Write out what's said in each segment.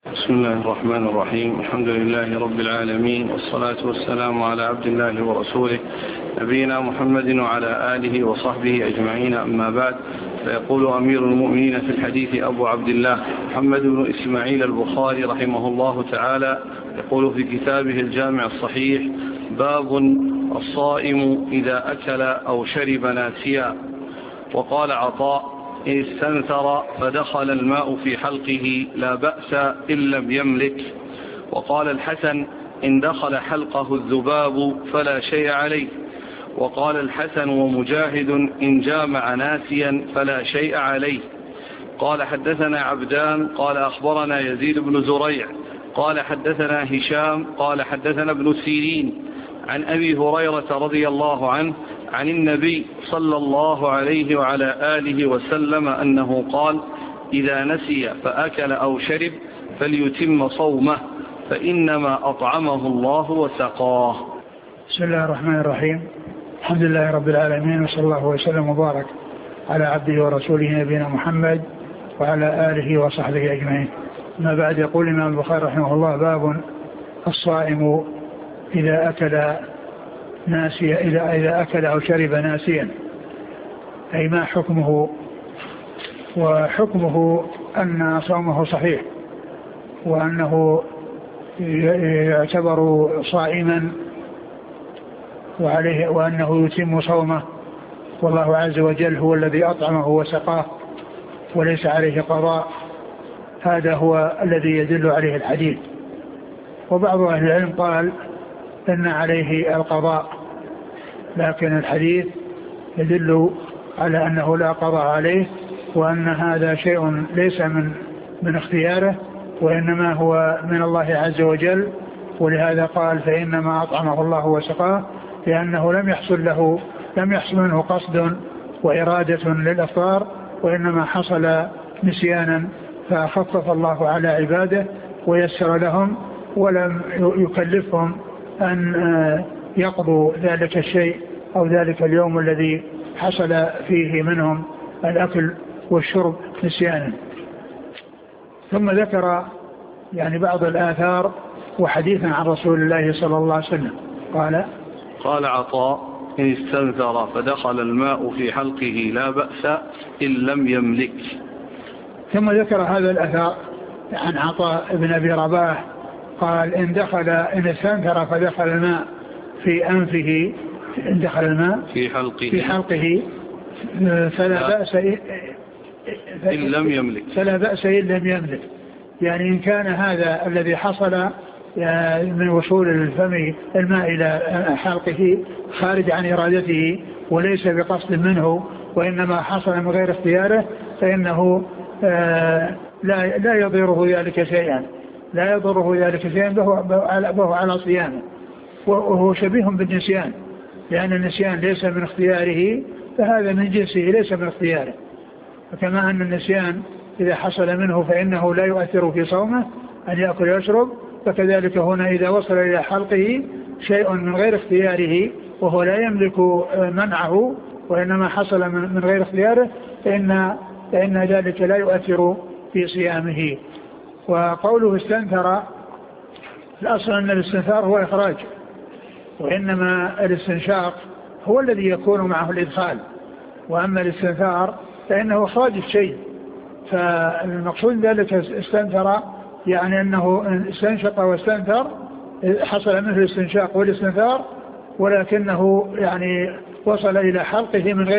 بسم الله الرحمن الرحيم. الحمد لله رب العالمين، والصلاة والسلام على عبد الله ورسوله نبينا محمد وعلى آله وصحبه أجمعين، أما بعد. فيقول أمير المؤمنين في الحديث أبو عبد الله محمد بن إسماعيل البخاري رحمه الله تعالى، يقول في كتابه الجامع الصحيح: باب الصائم إذا أكل أو شرب ناسيا. وقال عطاء: إن استنثر فدخل الماء في حلقه لا بأس إن لم يملك. وقال الحسن: إن دخل حلقه الذباب فلا شيء عليه. وقال الحسن ومجاهد: إن جامع ناسيا فلا شيء عليه. قال: حدثنا عبدان قال أخبرنا يزيد بن زريع قال حدثنا هشام قال حدثنا ابن سيرين عن أبي هريرة رضي الله عنه عن النبي صلى الله عليه وعلى آله وسلم أنه قال: إذا نسي فأكل أو شرب فليتم صومه، فإنما أطعمه الله وسقاه. بسم الله الرحمن الرحيم. الحمد لله رب العالمين، وصلى الله وسلم وبارك على عبده ورسوله نبينا محمد وعلى آله وصحبه أجمعين. ما بعد، يقول الإمام البخاري رحمه الله: باب الصائم إذا أكل ناسيا، إذا أكل أو شرب ناسيا، أي ما حكمه؟ وحكمه أن صومه صحيح، وأنه يعتبر صائما وعليه، وأنه يتم صومه، والله عز وجل هو الذي أطعمه وسقاه وليس عليه قضاء. هذا هو الذي يدل عليه الحديث. وبعض أهل العلم قال إن عليه القضاء، لكن الحديث يدل على أنه لا قضاء عليه، وأن هذا شيء ليس من اختياره، وإنما هو من الله عز وجل. ولهذا قال: فإنما أطعمه الله وسقاه، لأنه لم يحصل منه قصد وإرادة للإفطار، وإنما حصل نسيانا، فخفف الله على عباده ويسر لهم، ولم يكلفهم أن يقضوا ذلك الشيء أو ذلك اليوم الذي حصل فيه منهم الأكل والشرب نسيانا. ثم ذكر بعض الآثار وحديثا عن رسول الله صلى الله عليه وسلم. قال عطاء: إن استنثر فدخل الماء في حلقه لا بأس إن لم يملك. ثم ذكر هذا الأثار عن عطاء بن أبي رباح قال: إن استنثر فدخل الماء في أنفه، إن دخل الماء في حلقه فلا بأس إن لم يملك. يعني إن كان هذا الذي حصل من وصول الفم الماء إلى حلقه خارج عن إرادته وليس بقصد منه، وإنما حصل من غير اختياره، فإنه لا يضره ذلك شيئا، وهو على صيامه، وهو شبيه بالنسيان، لأن النسيان ليس من اختياره، فهذا من جنسه ليس من اختياره. فكما أن النسيان إذا حصل منه فإنه لا يؤثر في صومه أن يأكل ويشرب، فكذلك هنا إذا وصل إلى حلقه شيء من غير اختياره وهو لا يملك منعه، وإنما حصل من غير اختياره، فإن ذلك لا يؤثر في صيامه. وقوله استنثر، الأصل أن الاستنثار هو إخراج، وإنما الاستنشاق هو الذي يكون معه الإدخال، وأما الاستنثار فإنه إخراج الشيء. فالمقصود ذلك استنثر يعني أنه استنشق واستنثر، حصل منه الاستنشاق والاستنثار، ولكنه وصل إلى حلقه من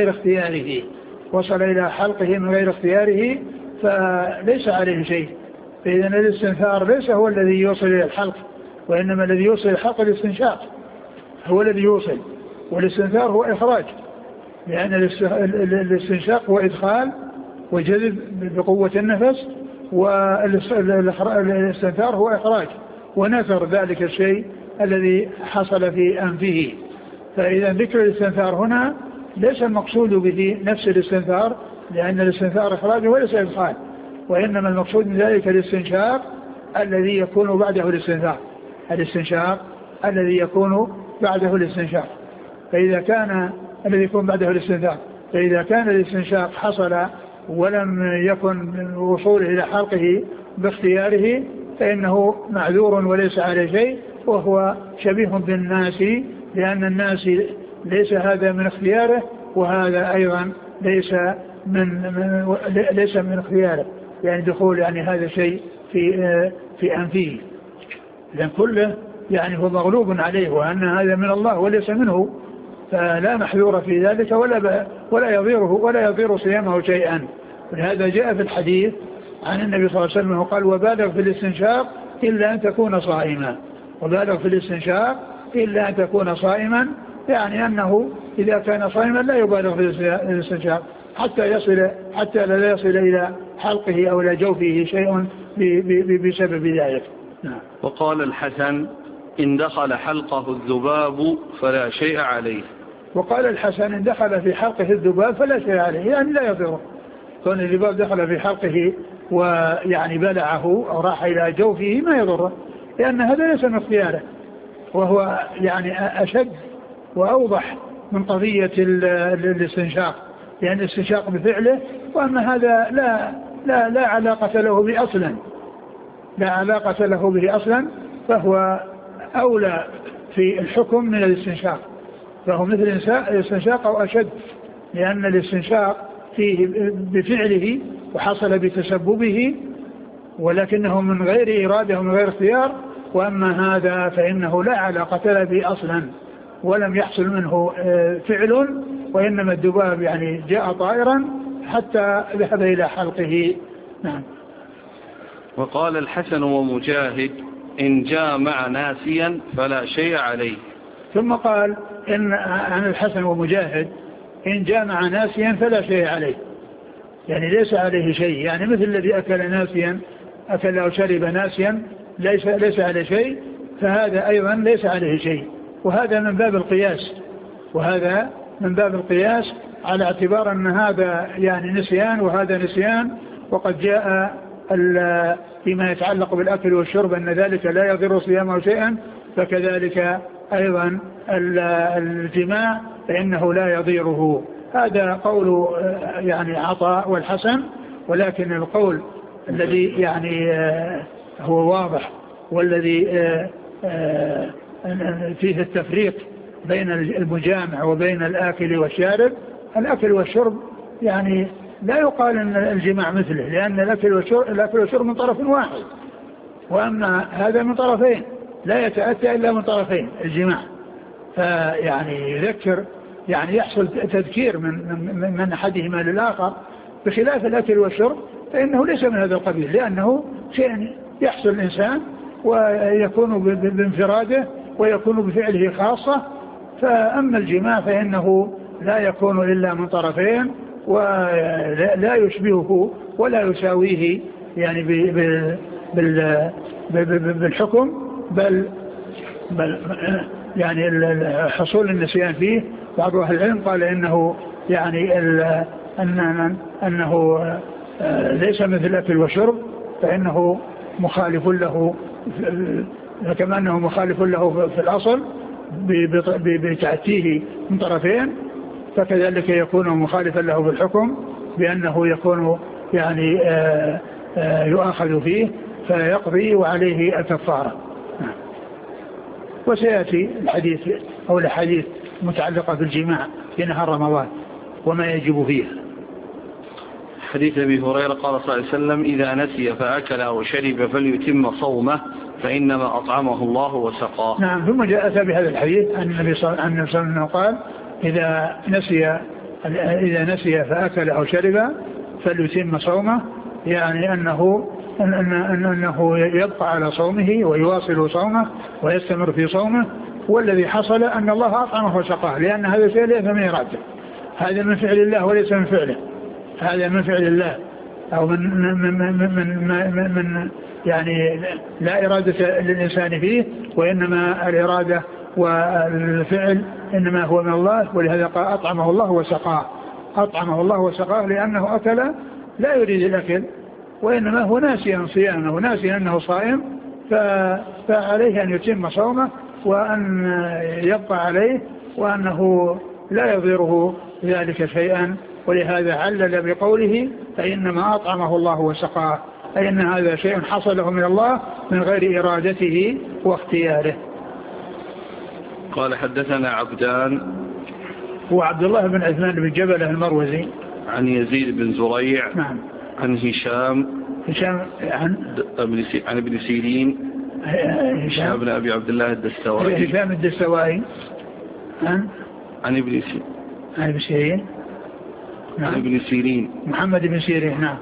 غير اختياره، فليس عليه شيء. فإذن الاستنثار ليس هو الذي يوصل إلى الحلق، وإنما الذي يوصل إلى الحلق الاستنشاق هو الذي يوصل، والاستنثار هو إخراج، لأن الاستنشاق هو إدخال وجذب بقوة النفس، والاستنثار هو إخراج ونثر ذلك الشيء الذي حصل في أنفه. فإذا ذكر الاستنثار هنا ليس المقصود به نفس الاستنثار، لأن الاستنثار إخراج وليس إدخال، وإنما المقصود من ذلك الاستنشاق الذي يكون بعده الاستنشاق، فإذا كان الذي يكون بعده الاستنثار، فإذا كان الاستنشاق حصل ولم يكن وصوله إلى حلقه باختياره، فإنه معذور وليس عليه شيء، وهو شبيه بالناس، لأن الناس ليس هذا من اختياره، وهذا أيضا ليس من اختياره، يعني دخول يعني هذا شيء في أنفه، لأن كله يعني هو مغلوب عليه، وأن هذا من الله وليس منه، فلا محذور في ذلك ولا يضير صيامه شيئا. ولهذا جاء في الحديث عن النبي صلى الله عليه وسلم قال: وبالغ في الاستنشاق إلا أن تكون صائما. وبالغ في الاستنشاق إلا أن تكون صائما، يعني أنه إذا كان صائما لا يبالغ في الاستنشاق حتى لا يصل إلى حلقه أو إلى جوفه شيء بسبب ذلك. وقال الحسن: إن دخل حلقه الذباب فلا شيء عليه. وقال الحسن: إن دخل في حلقه الذباب فلا شيء عليه، يعني لا يضره. كون الذباب دخل في حلقه ويعني بلعه أو راح إلى جوفه ما يضره، لأن هذا ليس من اختياره، وهو يعني أشد وأوضح من قضية الاستنشاق، لأن الاستنشاق بفعله، وأما هذا لا علاقة له به أصلا، لا علاقة له به أصلا، فهو أولى في الحكم من الاستنشاق، فهو مثل الاستنشاق أو أشد، لأن الاستنشاق فيه بفعله وحصل بتسببه، ولكنه من غير إرادة ومن غير اختيار. وأما هذا فإنه لا علاقة له به أصلا، ولم يحصل منه فعل، وإنما الذباب يعني جاء طائرا حتى ذهب إلى حلقه. نعم. وقال الحسن ومجاهد: إن جامع ناسيا فلا شيء عليه. ثم قال إن عن الحسن ومجاهد: إن جامع ناسيا فلا شيء عليه، يعني ليس عليه شيء، يعني مثل الذي أكل ناسيا، أكل أو شرب ناسيا ليس عليه شيء، فهذا أيضا ليس عليه شيء. وهذا من باب القياس على اعتبار أن هذا يعني نسيان وهذا نسيان، وقد جاء فيما يتعلق بالأكل والشرب أن ذلك لا يضر صيامه شيئا، فكذلك أيضا الجماع فإنه لا يضيره. هذا قول يعني عطاء والحسن، ولكن القول الذي يعني هو واضح والذي فيه التفريق بين المجامع وبين الآكل والشارب، الأكل والشرب يعني لا يقال أن الجماع مثله، لأن الأكل والشرب من طرف واحد، وأما هذا من طرفين، لا يتأتى إلا من طرفين الجماع. فيعني يذكر يعني يحصل تذكير من أحدهما للآخر، بخلاف الأكل والشرب فإنه ليس من هذا القبيل، لأنه شيء يحصل الإنسان ويكون بانفراده ويكون بفعله خاصة. فأما الجماع فإنه لا يكون إلا من طرفين، ولا يشبهه ولا يساويه يعني بالحكم، بل يعني حصول النسيان فيه. بعض أهل العلم قال إنه يعني أنه ليس مثل الأكل والشرب، فإنه مخالف له، كما أنه مخالف له في الأصل بتأتيه من طرفين، فكذلك يكون مخالفا له بالحكم بأنه يكون يعني يؤاخذ فيه فيقضي وعليه الكفارة. وسيأتي الحديث أو الحديث متعلقة بالجماع في نهار رمضان وما يجب فيه. حديث أبي هريرة قال صلى الله عليه وسلم: إذا نسي فأكل أو شرب فليتم صومه فإنما أطعمه الله وسقاه. نعم. ثم جاء بهذا الحديث عن النبي صلى الله عليه وسلم قال: إذا نسي فأكل أو شرب فليتم صومه، يعني أنه يبقى على صومه ويواصل صومه ويستمر في صومه. والذي حصل أن الله أطعمه وسقاه، لأن هذا شيء ليس من إرادته، هذا من فعل الله وليس من فعله، هذا من فعل الله أو من يعني لا إرادة للإنسان فيه، وإنما الإرادة والفعل إنما هو من الله. ولهذا قال: أطعمه الله وسقاه. أطعمه الله وسقاه لأنه أكل لا يريد الأكل، وإنما هو ناسيا صيامه وناسيا أنه صائم، فعليه أن يتم صومه وأن يبقى عليه، وأنه لا يضره ذلك شيئا. ولهذا علل بقوله: فإنما أطعمه الله وسقاه، أي أن هذا شيء حصله من الله من غير إرادته واختياره. قال حدثنا عبدان، هو عبد الله بن عثمان بن جبلة المروزي، عن يزيد بن زريع، نعم، عن هشام عن ابن سيرين، هشام بن أبي عبد الله الدستوائي، هشام الدستوائي عن ابن سيرين، نعم. عن ابن سيرين محمد بن سيرين، نعم.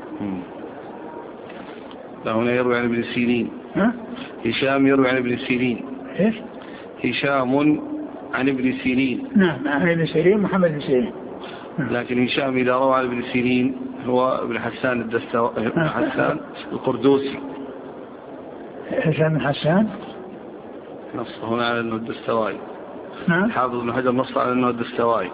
لا، هنا يروي عن ابن سيرين. هشام يروي عن ابن سيرين. إيش؟ هشام عن ابن سيرين، نعم، عن ابن سيرين محمد بن سيرين. لكن هشام إذا روى عن ابن سيرين هو ابن حسان الدستوائي، ابن حسان القردوسي. هشام بن حسان نص هنا على أنه الدستوائي. نعم. حافظ ابن حجر نص على أنه الدستوائي.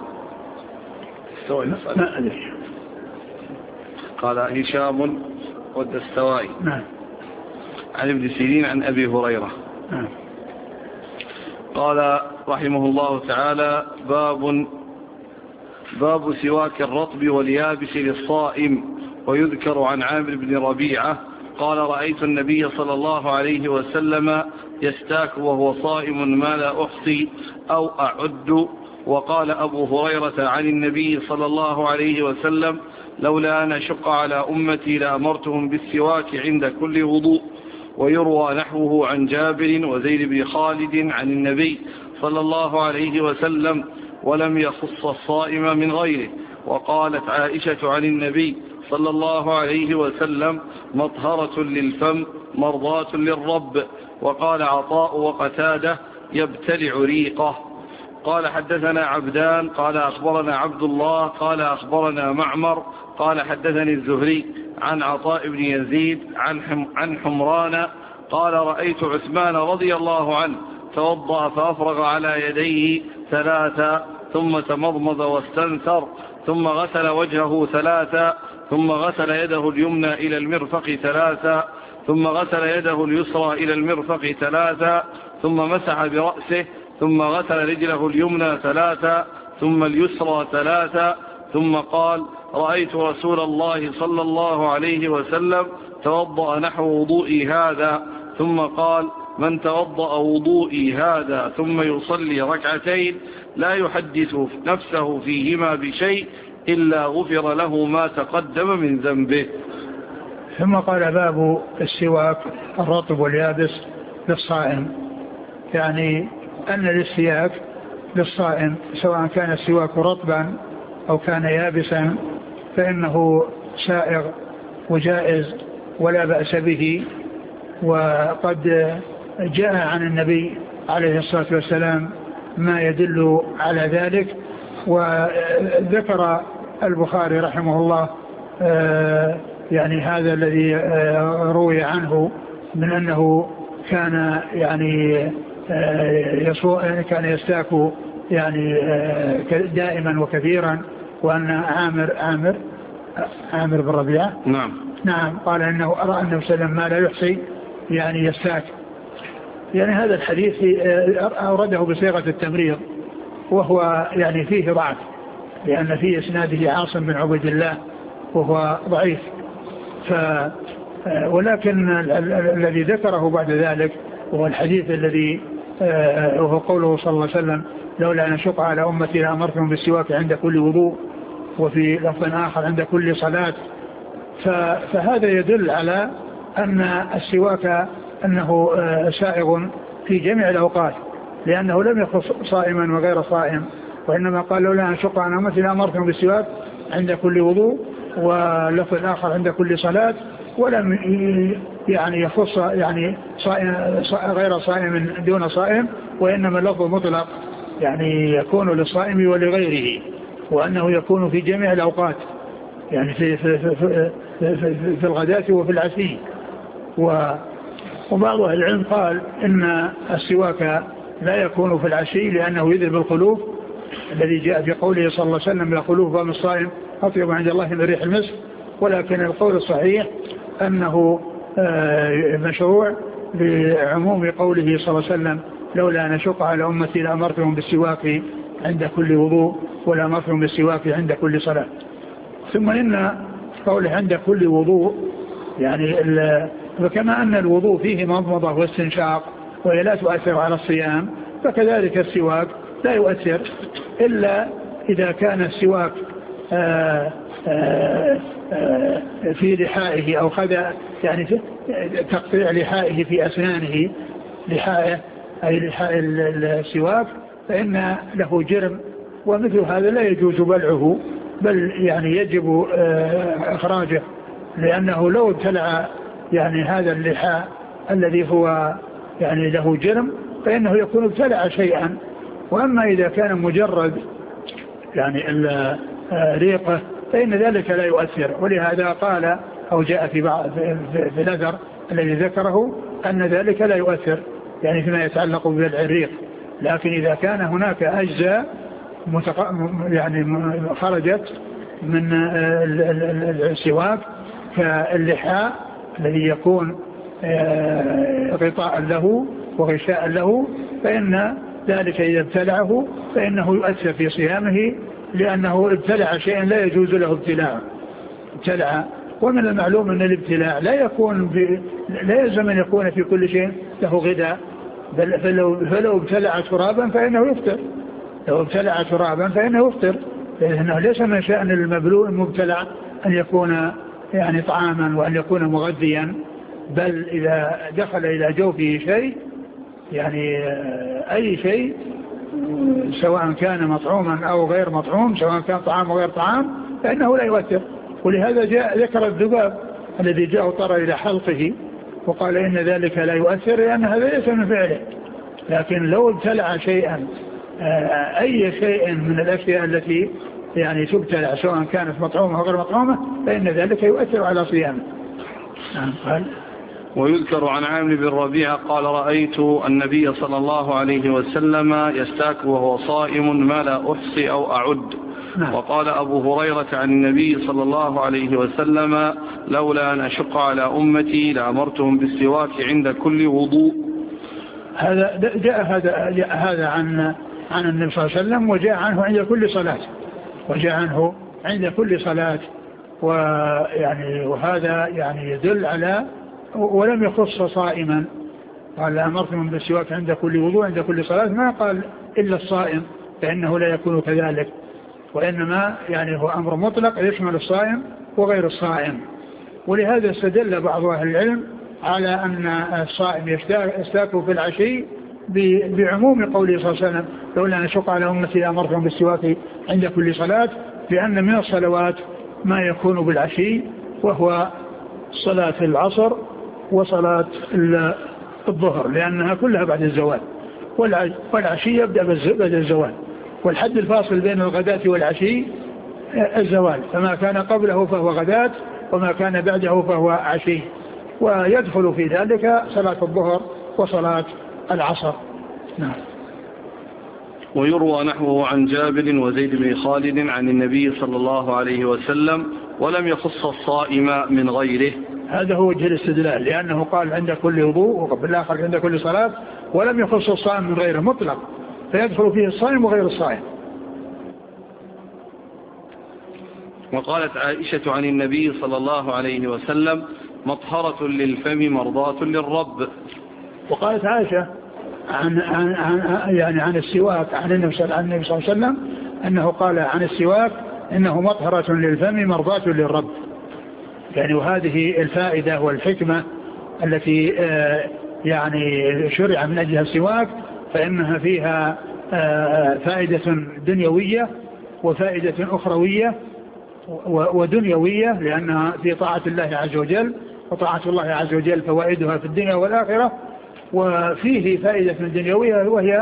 ما أدري. قال هشام والدستوائي، نعم، عن ابن سيرين عن أبي هريرة. نعم. قال رحمه الله تعالى: باب سواك الرطب واليابس للصائم. ويذكر عن عامر بن ربيعة قال: رأيت النبي صلى الله عليه وسلم يستاك وهو صائم ما لا أحصي أو أعد. وقال أبو هريرة عن النبي صلى الله عليه وسلم: لولا أن أشق على أمتي لأمرتهم بالسواك عند كل وضوء. ويروى نحوه عن جابر وزيد بن خالد عن النبي صلى الله عليه وسلم، ولم يخص الصائم من غيره. وقالت عائشة عن النبي صلى الله عليه وسلم: مطهرة للفم مرضاة للرب. وقال عطاء وقتادة: يبتلع ريقه. قال حدثنا عبدان قال أخبرنا عبد الله قال أخبرنا معمر قال حدثني الزهري عن عطاء بن يزيد عن حمران قال: رأيت عثمان رضي الله عنه توضأ فأفرغ على يديه 3 ثم تمضمض واستنثر ثم غسل وجهه 3 ثم غسل يده اليمنى إلى المرفق 3 ثم غسل يده اليسرى إلى المرفق 3 ثم مسح برأسه ثم غسل رجله اليمنى 3 ثم اليسرى 3 ثم قال: رأيت رسول الله صلى الله عليه وسلم توضأ نحو وضوئي هذا. ثم قال: من توضأ وضوئي هذا ثم يصلي 2 ركعتين لا يحدث نفسه فيهما بشيء إلا غفر له ما تقدم من ذنبه. ثم قال: باب السواك الرطب واليابس للصائم، يعني أن الاستياك للصائم سواء كان السواك رطبا أو كان يابسا فإنه سائغ وجائز ولا بأس به. وقد جاء عن النبي عليه الصلاة والسلام ما يدل على ذلك. وذكر البخاري رحمه الله يعني هذا الذي روي عنه من أنه كان يعني كان يستاك يعني دائما وكثيرا، وأن عامر بن ربيعة نعم قال إنه أرى أنه سلم ما لا يحصي يعني يستاك. يعني هذا الحديث أورده بصيغة التمريض، وهو يعني فيه ضعف لأن فيه إسناده عاصم بن عبد الله وهو ضعيف. ولكن الذي ذكره بعد ذلك وهو الحديث الذي وهو قوله صلى الله عليه وسلم: لولا أن أشق على أمتي لأمرتهم بالسواك عند كل وضوء، وفي لفظ آخر عند كل صلاة. فهذا يدل على أن السواك أنه سائغ في جميع الأوقات، لأنه لم يخص صائما وغير صائم، وإنما قال: لولا أن أشق على أمتي لأمرتهم بالسواك عند كل وضوء، ولفظ آخر عند كل صلاة، ولم يعني يخص يعني غير صائم دون صائم، وإنما اللفظ مطلق يعني يكون للصائم ولغيره، وأنه يكون في جميع الأوقات يعني في الغداة وفي العشي. وبعض أهل العلم قال إن السواك لا يكون في العشي لأنه يذهب الخلوف الذي جاء في قوله صلى الله عليه وسلم: لا خلوف فم الصائم أطيب عند الله من ريح المسك. ولكن القول الصحيح أنه مشروع بعموم قوله صلى الله عليه وسلم: لولا أن أشق على أمتي لأمرتهم بالسواك عند كل وضوء ولا أمرتهم بالسواك عند كل صلاة. ثم إن قوله عند كل وضوء يعني وكما أن الوضوء فيه مضمضة واستنشاق وهي لا تؤثر على الصيام، فكذلك السواك لا يؤثر إلا إذا كان السواك في لحائه أو خذ يعني تقطيع لحائه في أسنانه، لحائه أي لحاء السواك، فإن له جرم، ومثل هذا لا يجوز بلعه، بل يعني يجب إخراجه، لأنه لو ابتلع يعني هذا اللحاء الذي هو يعني له جرم فإنه يكون ابتلع شيئا. وأما إذا كان مجرد يعني ريقه فإن ذلك لا يؤثر. ولهذا قال أو جاء في الأثر الذي ذكره أن ذلك لا يؤثر يعني فيما يتعلق ببلع الريق. لكن إذا كان هناك أجزاء يعني خرجت من السواك كاللحاء الذي يكون غطاء له وغشاء له، فإن ذلك إذا ابتلعه فإنه يؤثر في صيامه، لأنه ابتلع شيئا لا يجوز له ابتلع. ومن المعلوم أن الابتلاع لا يلزم أن يكون في كل شيء له غذاء، بل فلو ابتلع ترابا فإنه يفطر، لو ابتلع ترابا فإنه يفطر، لأنه ليس من شأن المبتلع أن يكون يعني طعاما وأن يكون مغذيا، بل إذا دخل إلى جوفه شيء يعني أي شيء سواء كان مطعوما أو غير مطعوم، سواء كان طعام أو غير طعام، فإنه لا يؤثر. ولهذا ذكر الذباب الذي جاء طر إلى حلقه وقال إن ذلك لا يؤثر، لأن هذا ليس من فعله. لكن لو ابتلع شيئا أي شيء من الأشياء التي يعني تبتلع سواء كانت مطعومة أو غير مطعومة فإن ذلك يؤثر على صيامه. قال ويذكر عن عامر بن ربيعة قال رأيت النبي صلى الله عليه وسلم يستاك وهو صائم ما لا أحصي أو أعد. وقال أبو هريرة عن النبي صلى الله عليه وسلم لولا أن أشق على أمتي لأمرتهم بالسواك عند كل وضوء. هذا جاء هذا عن النبي صلى الله عليه وسلم، وجاء عنه عند كل صلاة، وهذا يعني يدل على، ولم يخص صائما، قال لأمرتهم بالسواك عند كل وضوء عند كل صلاة، ما قال إلا الصائم فإنه لا يكون كذلك، وإنما يعني هو أمر مطلق يشمل الصائم وغير الصائم. ولهذا استدل بعض أهل العلم على أن الصائم يستاك في العشي بعموم قوله صلى الله عليه وسلم لولا أن أشق على أمتي لأمرتهم بالسواك عند كل صلاة، لأن من الصلوات ما يكون بالعشي وهو صلاة العصر وصلاة الظهر، لأنها كلها بعد الزوال، والعشي يبدأ بعد الزوال، والحد الفاصل بين الغداة والعشي الزوال، فما كان قبله فهو غداة وما كان بعده فهو عشي، ويدخل في ذلك صلاة الظهر وصلاة العصر. نعم. ويروى نحوه عن جابر وزيد بن خالد عن النبي صلى الله عليه وسلم ولم يخص الصائم من غيره. هذا هو وجه الاستدلال، لأنه قال عند كل وضوء وبالآخر عند كل صلاة، ولم يخص الصائم من غيره مطلق، فيدخل فيه الصائم وغير الصائم. وقالت عائشة عن النبي صلى الله عليه وسلم مطهرة للفم مرضاة للرب. وقالت عائشة عن السواك عن النبي صلى الله عليه وسلم أنه قال عن السواك إنه مطهرة للفم مرضاة للرب، يعني وهذه الفائدة والحكمة التي يعني شرع من أجلها السواك، فإنها فيها فائدة دنيوية وفائدة أخروية ودنيوية، لأنها في طاعة الله عز وجل، وطاعة الله عز وجل فوائدها في الدنيا والآخرة. وفيه فائدة دنيوية وهي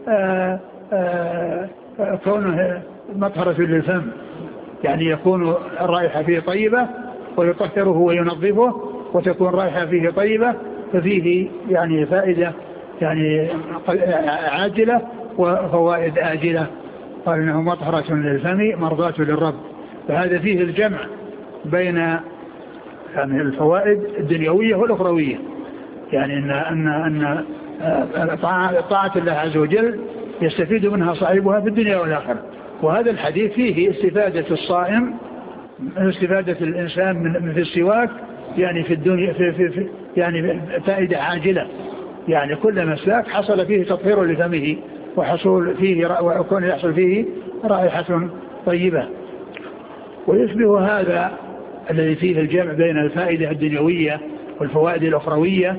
كونه مطهرة للفم، يعني يكون الرائحة فيه طيبة ويطهره وينظفه، وتكون رائحة فيه طيبة، ففيه يعني فائدة يعني عاجلة وفوائد آجلة. قال إنه مطهرة للفم مرضاة للرب، فهذا فيه الجمع بين يعني الفوائد الدنيوية والأخروية، يعني أن طاعة الله عز وجل يستفيد منها صاحبها في الدنيا والآخرة. وهذا الحديث فيه استفادة الصائم، استفادة الإنسان من في السواك يعني في الدنيا يعني فائدة عاجلة، يعني كل مسلاك حصل فيه تطهير لفمه وحصول فيه وكون يحصل فيه رائحة طيبة. ويشبه هذا الذي فيه الجمع بين الفائدة الدنيوية والفوائد الأخروية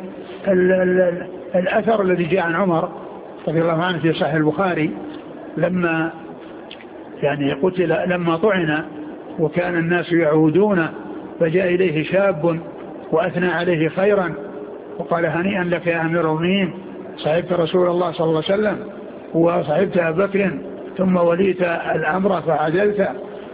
الأثر الذي جاء عن عمر رضي الله عنه في صحيح البخاري لما يعني قتل لما طعن وكان الناس يعودون، فجاء إليه شاب وأثنى عليه خيرا وقال هنيئا لك يا أمير المؤمنين، صحبت رسول الله صلى الله عليه وسلم وصحبت أبا بكر ثم وليت الأمر فعدلت.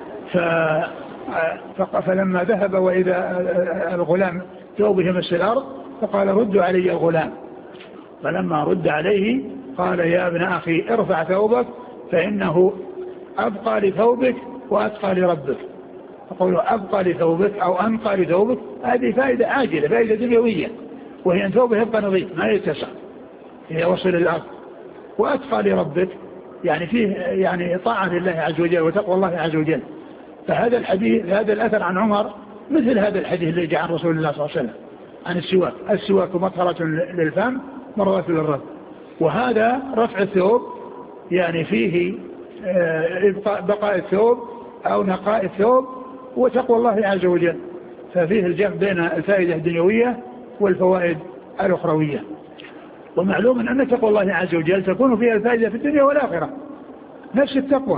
فلما ذهب وإذا الغلام ثوبه مس الأرض فقال ردوا علي الغلام، فلما رد عليه قال يا ابن أخي ارفع ثوبك فإنه أبقى لثوبك وأتقى لربك. فقولوا أبقى لثوبك أو أنقى لثوبك هذه فائدة عاجلة، فائدة دنيوية، وهي أن ثوبه يبقى نظيف ما يتسع يوصل الأرض. وأتقى لربك يعني فيه يعني طاعة لله عز وجل وتقوى الله عز وجل. فهذا الحديث هذا الأثر عن عمر مثل هذا الحديث اللي جاء عن رسول الله صلى الله عليه وسلم عن السواك مطهرة للفم مرضاة للرب. وهذا رفع الثوب يعني فيه بقاء الثوب أو نقاء الثوب وتقوى الله عز وجل، ففيه الجمع بين الفائدة الدنيوية والفوائد الأخروية. ومعلوم أن تقوى الله عز وجل تكون فيها الفائدة في الدنيا والآخرة نفس التقوى.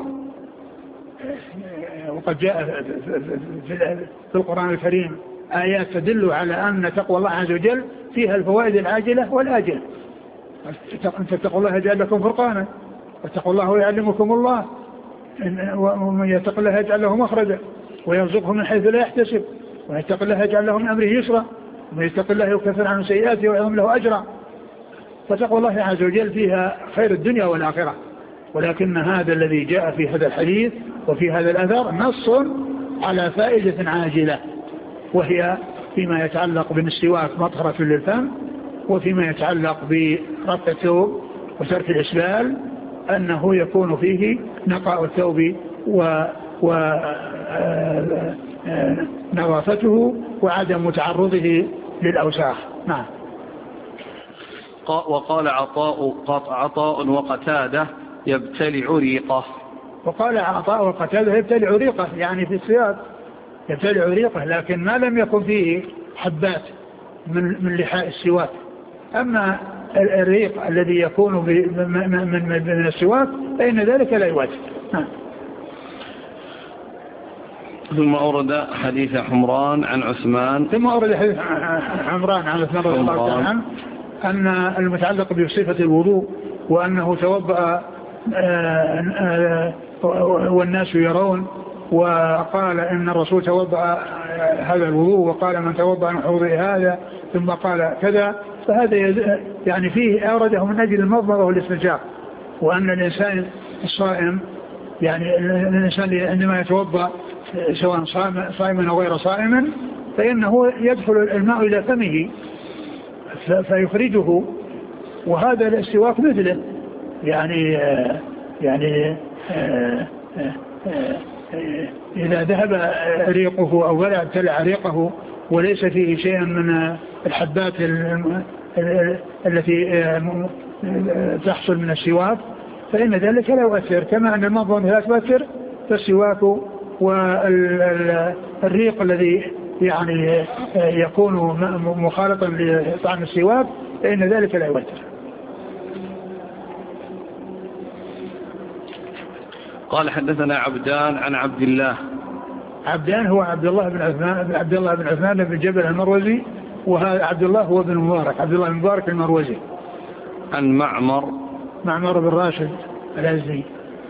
وقد جاء في القرآن الكريم آيات تدل على أن تقوى الله عز وجل فيها الفوائد العاجلة والآجلة. أن تتقوا الله يجعل لكم فرقانا واتقوا الله ويعلمكم الله ومن يتق الله يجعل له مخرجا ويرزقه من حيث لا يحتسب ويتق الله يجعل له من أمره يسرا ومن يتق الله يكفر عنه سيئاته ويعظم له أجرا. فتقوى الله عز وجل فيها خير الدنيا والآخرة. ولكن هذا الذي جاء في هذا الحديث وفي هذا الأثر نص على فائدة عاجلة، وهي فيما يتعلق بالسواك مطهرة للفم، وفيما يتعلق برفع الثوب وترك الإسبال أنه يكون فيه نقاء الثوب ونظافته وعدم تعرضه للأوساخ. نعم. وقال عطاء وقتادة يبتلع ريقه. وقال عطاء وقتادة يبتلع ريقه يعني في السياق يبتلع ريقه، لكن ما لم يكن فيه حبات من لحاء السواك. أما الريق الذي يكون من السواك فإن ذلك لا يواجه. ثم أورد حديث حمران عن عثمان. ثم أورد حديث حمران عن عثمان رضي الله عنه أن المتعلق بصفة الوضوء وأنه توضأ والناس يرون، وقال إن الرسول توضأ هذا الوضوء وقال من توضأ من حوض هذا ثم قال كذا. فهذا يعني فيه أورده من أجل المضمضة والاستنشاق، وأن الإنسان الصائم يعني الإنسان عندما يتوضأ سواء صائما أو غير صائما فإنه يدخل الماء إلى فمه فيخرجه، وهذا الاستواك مثله يعني إذا ذهب ريقه أو ولا ابتلع ريقه وليس فيه شيء من الحبات التي تحصل من السواك فإن ذلك لا يؤثر، كما أن المضمضة لا تؤثر فالسواك والريق الذي يعني يكون مخالطا لطعم السواك فإن ذلك لا يؤثر. قال حدثنا عبدان عن عبد الله. عبدان هو عبد الله بن عثمان بن جبل المروزي، وهذا عبد الله هو بن مبارك، عبد الله بن مبارك المروزي. عن معمر بن راشد الأزدي.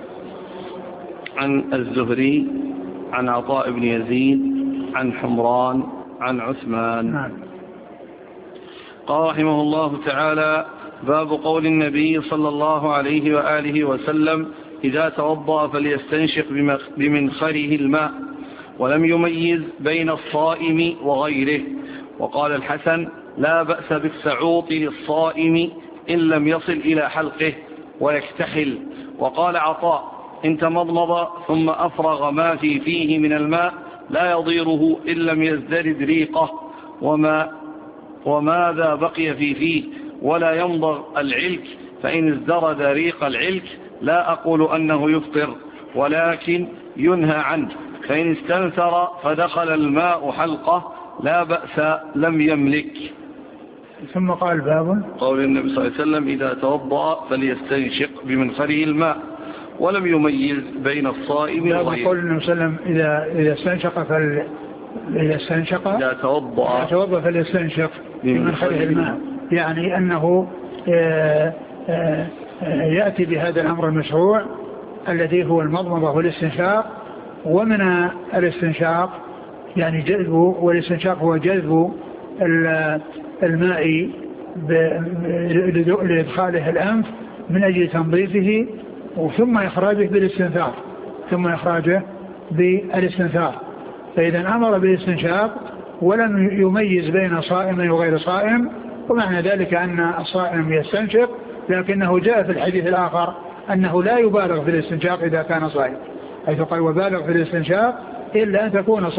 عن الزهري عن عطاء بن يزيد عن حمران عن عثمان. نعم. قال رحمه الله تعالى: باب قول النبي صلى الله عليه وآله وسلم: إذا توضأ فليستنشق بمنخره الماء، ولم يميز بين الصائم وغيره. وقال الحسن: لا بأس بالسعوط للصائم إن لم يصل إلى حلقه ويكتحل. وقال عطاء: إن تمضمض ثم أفرغ ما فيه من الماء لا يضيره إن لم يزدرد ريقه. وماذا بقي في فيه ولا يمضغ العلك، فإن ازدرد ريق العلك لا أقول أنه يفطر ولكن ينهى عنه، فإن استنثر فدخل الماء حلقه لا بأس لم يملك. ثم قال باب قول النبي صلى الله عليه وسلم إذا توضأ فليستنشق بمنخره الماء ولم يميز بين الصائم وغيره. قول النبي صلى الله عليه وسلم إذا استنشق إذا توضأ فليستنشق بمنخره الماء، يعني أنه يأتي بهذا الأمر المشروع الذي هو المضمضة والاستنشاق. ومن الاستنشاق يعني جذب، والاستنشاق هو جذب الماء لإدخاله الأنف من أجل تنظيفه ثم إخراجه بالاستنثار. فإذا أمر بالاستنشاق ولم يميز بين صائم وغير صائم، ومعنى ذلك أن الصائم يستنشق، لكنه جاء في الحديث الآخر أنه لا يبالغ في الاستنشاق إذا كان صائم، حيث قال وبالغ في الاستنشاق إلا أن تكون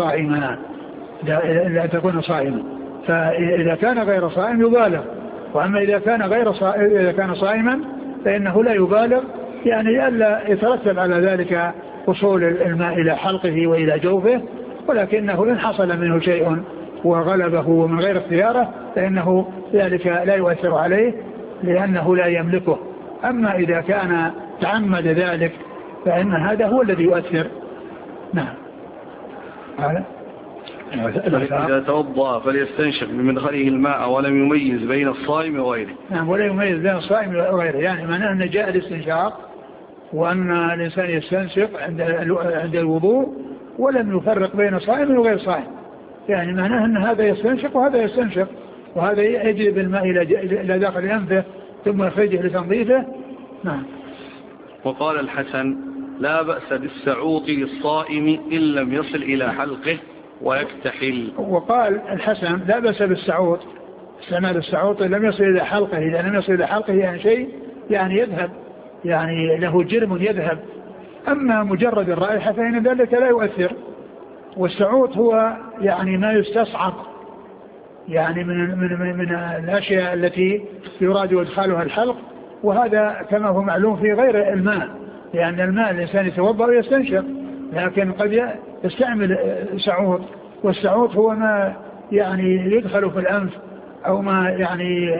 صائما. فإذا كان غير صائم يبالغ، وأما إذا كان صائما فإنه لا يبالغ، يعني ألا يترتب على ذلك وصول الماء إلى حلقه وإلى جوفه، ولكنه إن حصل منه شيء وغلبه ومن غير اختياره فإنه ذلك لا يؤثر عليه لأنه لا يملكه. أما إذا كان تعمد ذلك فإن هذا هو الذي يؤثر. نعم. إذا توضأ فليستنشق بمدخله الماء ولم يميز بين الصائم وغيره. نعم، ولا يميز بين الصائم وغيره، يعني معناه أن جاء الاستنشاق وأن الإنسان يستنشق عند الوضوء ولم يفرق بين صائم وغير صائم، يعني معناه أن هذا يستنشق وهذا يستنشق، وهذا يجلب الماء إلى داخل أنفه ثم يخرجه لتنظيفه. نعم. وقال الحسن لا بأس بالسعوط للصائم إن لم يصل إلى حلقه ويكتحل. وقال الحسن لا بأس بالسعوط، استعمال السعوط لم يصل إلى حلقه، إذا لم يصل إلى حلقه يعني شيء يعني يذهب، يعني له جرم يذهب. أما مجرد الرائحة فإن ذلك لا يؤثر. والسعوط هو يعني ما يستصعب، يعني من الأشياء التي يراد إدخالها الحلق، وهذا كما هو معلوم في غير الماء، لأن الماء الإنسان يتوضأ ويستنشق، لكن قد يستعمل سعوط، والسعوط هو ما يعني يدخل في الأنف أو ما يعني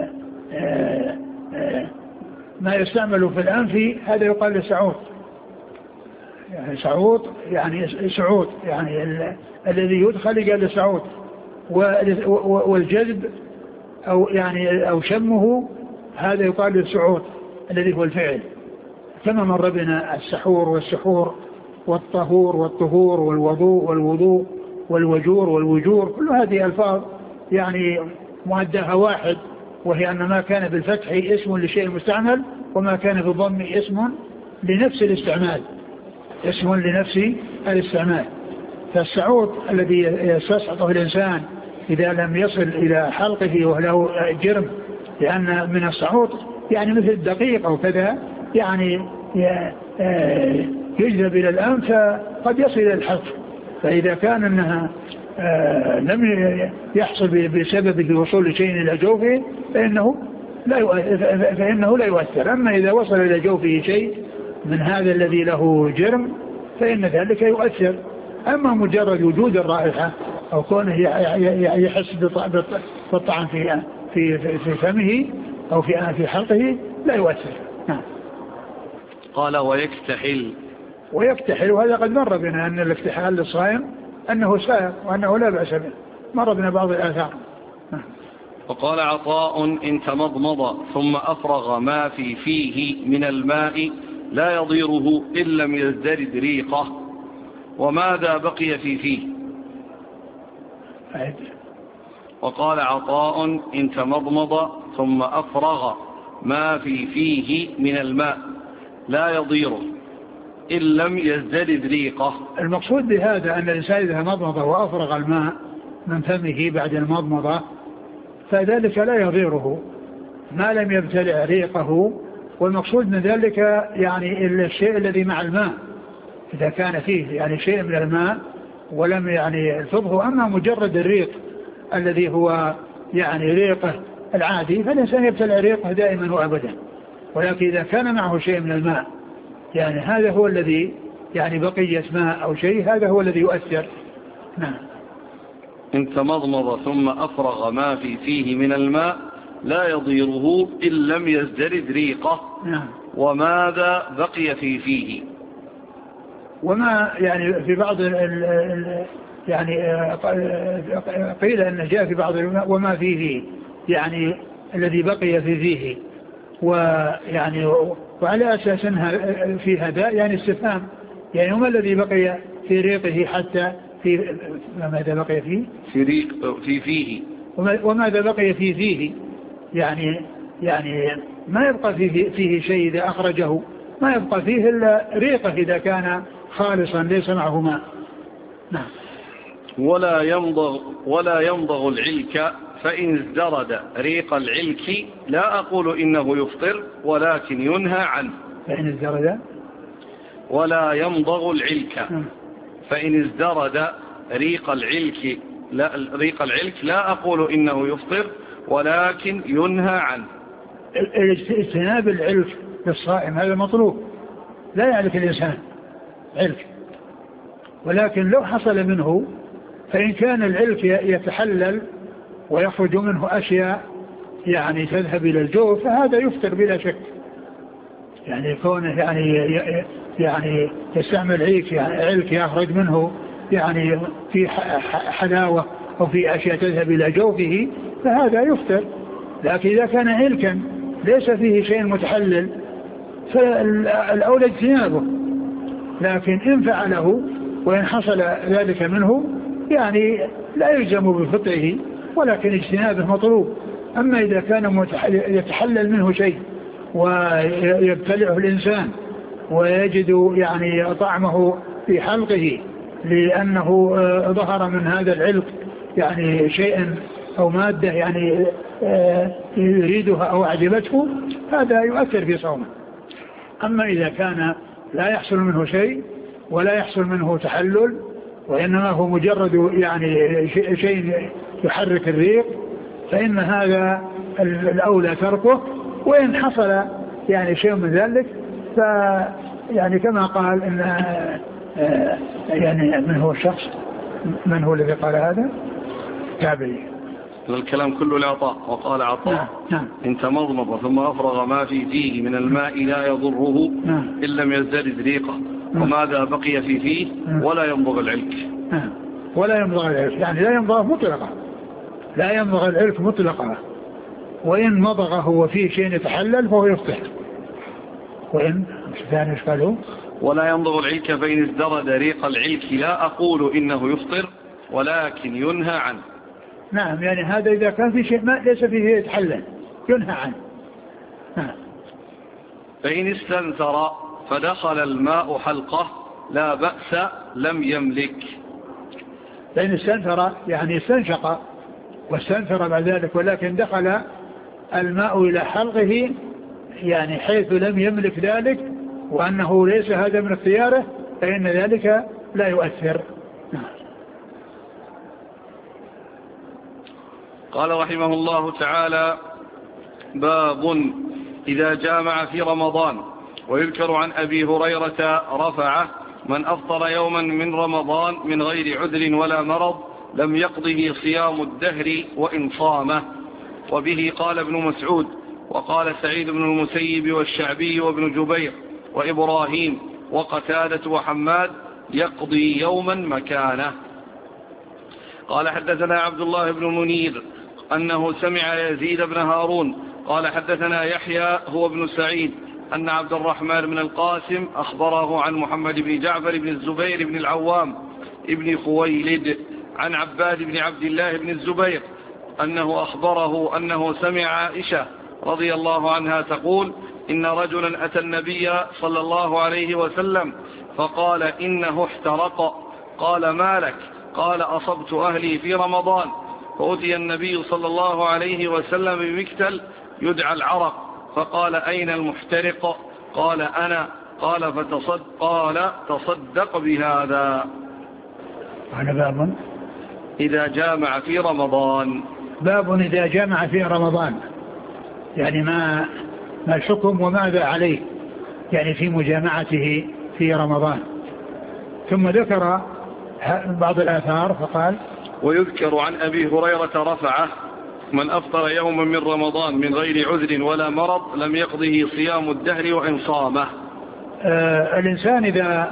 ما يستعمل في الأنف، هذا يقال له سعوط. يعني سعوط يعني سعوط، يعني الذي يدخل قال له سعوط. والجذب أو يعني أو شمه هذا يقال له سعوط الذي هو الفعل. كما مر بنا السحور والسحور والطهور والطهور والوضوء والوجور والوجور، كل هذه ألفاظ يعني مؤداها واحد، وهي أن ما كان بالفتح اسم لشيء مستعمل، وما كان بالضم اسم لنفس الاستعمال، اسم لنفس الاستعمال. فالسعوط الذي يستصعطه الإنسان إذا لم يصل إلى حلقه وله جرم، لأن من السعوط يعني مثل الدقيق أو كذا، يعني يجذب إلى الأنف قد يصل إلى الحلق. فإذا كان أنها لم يحصل بسبب وصول شيء إلى جوفه فإنه لا يؤثر. أما إذا وصل إلى جوفه شيء من هذا الذي له جرم فإن ذلك يؤثر. أما مجرد وجود الرائحة أو كونه يحس بالطعن في فمه أو في حلقه لا يؤثر. نعم. قال ويكتحل، وهذا قد مر بنا أن الاكتحال للصائم أنه سائق وأنه لا بأس به، مر بنا بعض الآثار. وقال عطاء إن تمضمض ثم أفرغ ما في فيه من الماء لا يضيره إن لم يزدرد ريقه، وماذا بقي في فيه. وقال عطاء إن تمضمض ثم أفرغ ما في فيه من الماء لا يضيره إن لم يزدرد ريقه. المقصود بهذا أن الإنسان إذا مضمض وأفرغ الماء من فمه بعد المضمضة فذلك لا يضيره ما لم يبتلع ريقه. والمقصود من ذلك يعني الشيء الذي مع الماء إذا كان فيه يعني شيء من الماء ولم يعني الفضه. أما مجرد الريق الذي هو يعني ريقه العادي، فالإنسان يبتلع ريقه دائما وأبدا. ولكن إذا كان معه شيء من الماء يعني هذا هو الذي يعني بقية ماء أو شيء، هذا هو الذي يؤثر. نعم. إن تمضمض ثم أفرغ ما في فيه من الماء لا يضيره إن لم يزدرد ريقه. نعم. وماذا بقي في فيه؟ وما يعني في بعض يعني قيل أن جاء في بعض وما فيه يعني الذي بقي في فيه، ويعني وعلى أساس أنها في هذا يعني استفهام، يعني وما الذي بقي في ريقه حتى في ماذا بقي فيه في ريق في فيه وماذا بقي في فيه، يعني ما يبقى فيه شيء إذا أخرجه، ما يبقى فيه إلا ريقه إذا كان خالصا ليس معه ماء. نعم. ولا يمضغ العلك فإن ازدرد ريق العلك لا أقول إنه يفطر ولكن ينهى عنه. فإن ازدرد ولا يمضغ العلك فإن ازدرد ريق العلك لا أقول إنه يفطر ولكن ينهى عنه. اجتناب العلك للصائم هذا مطلوب، لا يعلك الإنسان علك، ولكن لو حصل منه فإن كان العلك يتحلل ويخرج منه أشياء يعني تذهب إلى الجوف فهذا يفطر بلا شك. يعني كونه يعني يستعمل علك يخرج منه يعني في حلاوة أو في أشياء تذهب إلى جوفه فهذا يفطر. لكن إذا كان علكا ليس فيه شيء متحلل فالأولى اجتنابه، لكن إن فعله وإن حصل ذلك منه يعني لا يلزم بفطره ولكن اجتنابه مطلوب. أما إذا كان يتحلل منه شيء ويبتلعه الإنسان ويجد يعني طعمه في حلقه لأنه ظهر من هذا العلق يعني شيء أو مادة يعني يريدها أو أعجبته هذا يؤثر في صومه. أما إذا كان لا يحصل منه شيء ولا يحصل منه تحلل وإنما هو مجرد يعني شيء يحرك الريق فإن هذا الأولى تركه. وإن حصل يعني شيء من ذلك يعني كما قال إن يعني من هو الشخص من هو الذي قال هذا تابعي الكلام كله لعطاء. وقال عطاء إن تمضمض ثم أفرغ ما في فيه من الماء لا يضره إن لم يزدرد ريقه وماذا بقي في فيه ولا يمضغ العلك. ولا يمضغ العلك يعني لا يمضغ مطلقا، لا يمضغ العلك مطلقا، وإن مضغه وفيه شيء يتحلل فهو يفطر. وإن ثاني قالوا ولا يمضغ العلك فإن ازدرد ريق العلك لا أقول إنه يفطر ولكن ينهى عنه. نعم يعني هذا إذا كان في شيء ما ليس فيه يتحلل ينهى عنه. فإن استنثر فدخل الماء حلقه لا بأس لم يملك. فإن استنثر يعني استنشق واستنثر بعد ذلك ولكن دخل الماء إلى حلقه يعني حيث لم يملك ذلك وأنه ليس هذا من اختياره فإن ذلك لا يؤثر. قال رحمه الله تعالى باب إذا جامع في رمضان. ويذكر عن أبي هريرة رفعه من أفطر يوما من رمضان من غير عذر ولا مرض لم يقضه صيام الدهر وإن صامه. وبه قال ابن مسعود وقال سعيد بن المسيب والشعبي وابن جبير وإبراهيم وقتادة وحماد يقضي يوما مكانه. قال حدثنا عبد الله بن منير أنه سمع يزيد بن هارون قال حدثنا يحيى هو ابن سعيد أن عبد الرحمن بن القاسم أخبره عن محمد بن جعفر بن الزبير بن العوام ابن خويلد عن عباد بن عبد الله بن الزبير أنه أخبره أنه سمع عائشة رضي الله عنها تقول إن رجلا أتى النبي صلى الله عليه وسلم فقال إنه احترق. قال ما لك؟ قال أصبت أهلي في رمضان. فأتي النبي صلى الله عليه وسلم بمكتل يدعى العرق فقال أين المحترق؟ قال أنا. قال تصدق بهذا. هذا باب إذا جامع في رمضان. باب إذا جامع في رمضان، يعني ما الحكم وماذا عليه يعني في مجامعته في رمضان. ثم ذكر بعض الآثار فقال: ويذكر عن أبي هريرة رفعه: من أفطر يوما من رمضان من غير عذر ولا مرض لم يقضه صيام الدهر وإن صامه. الإنسان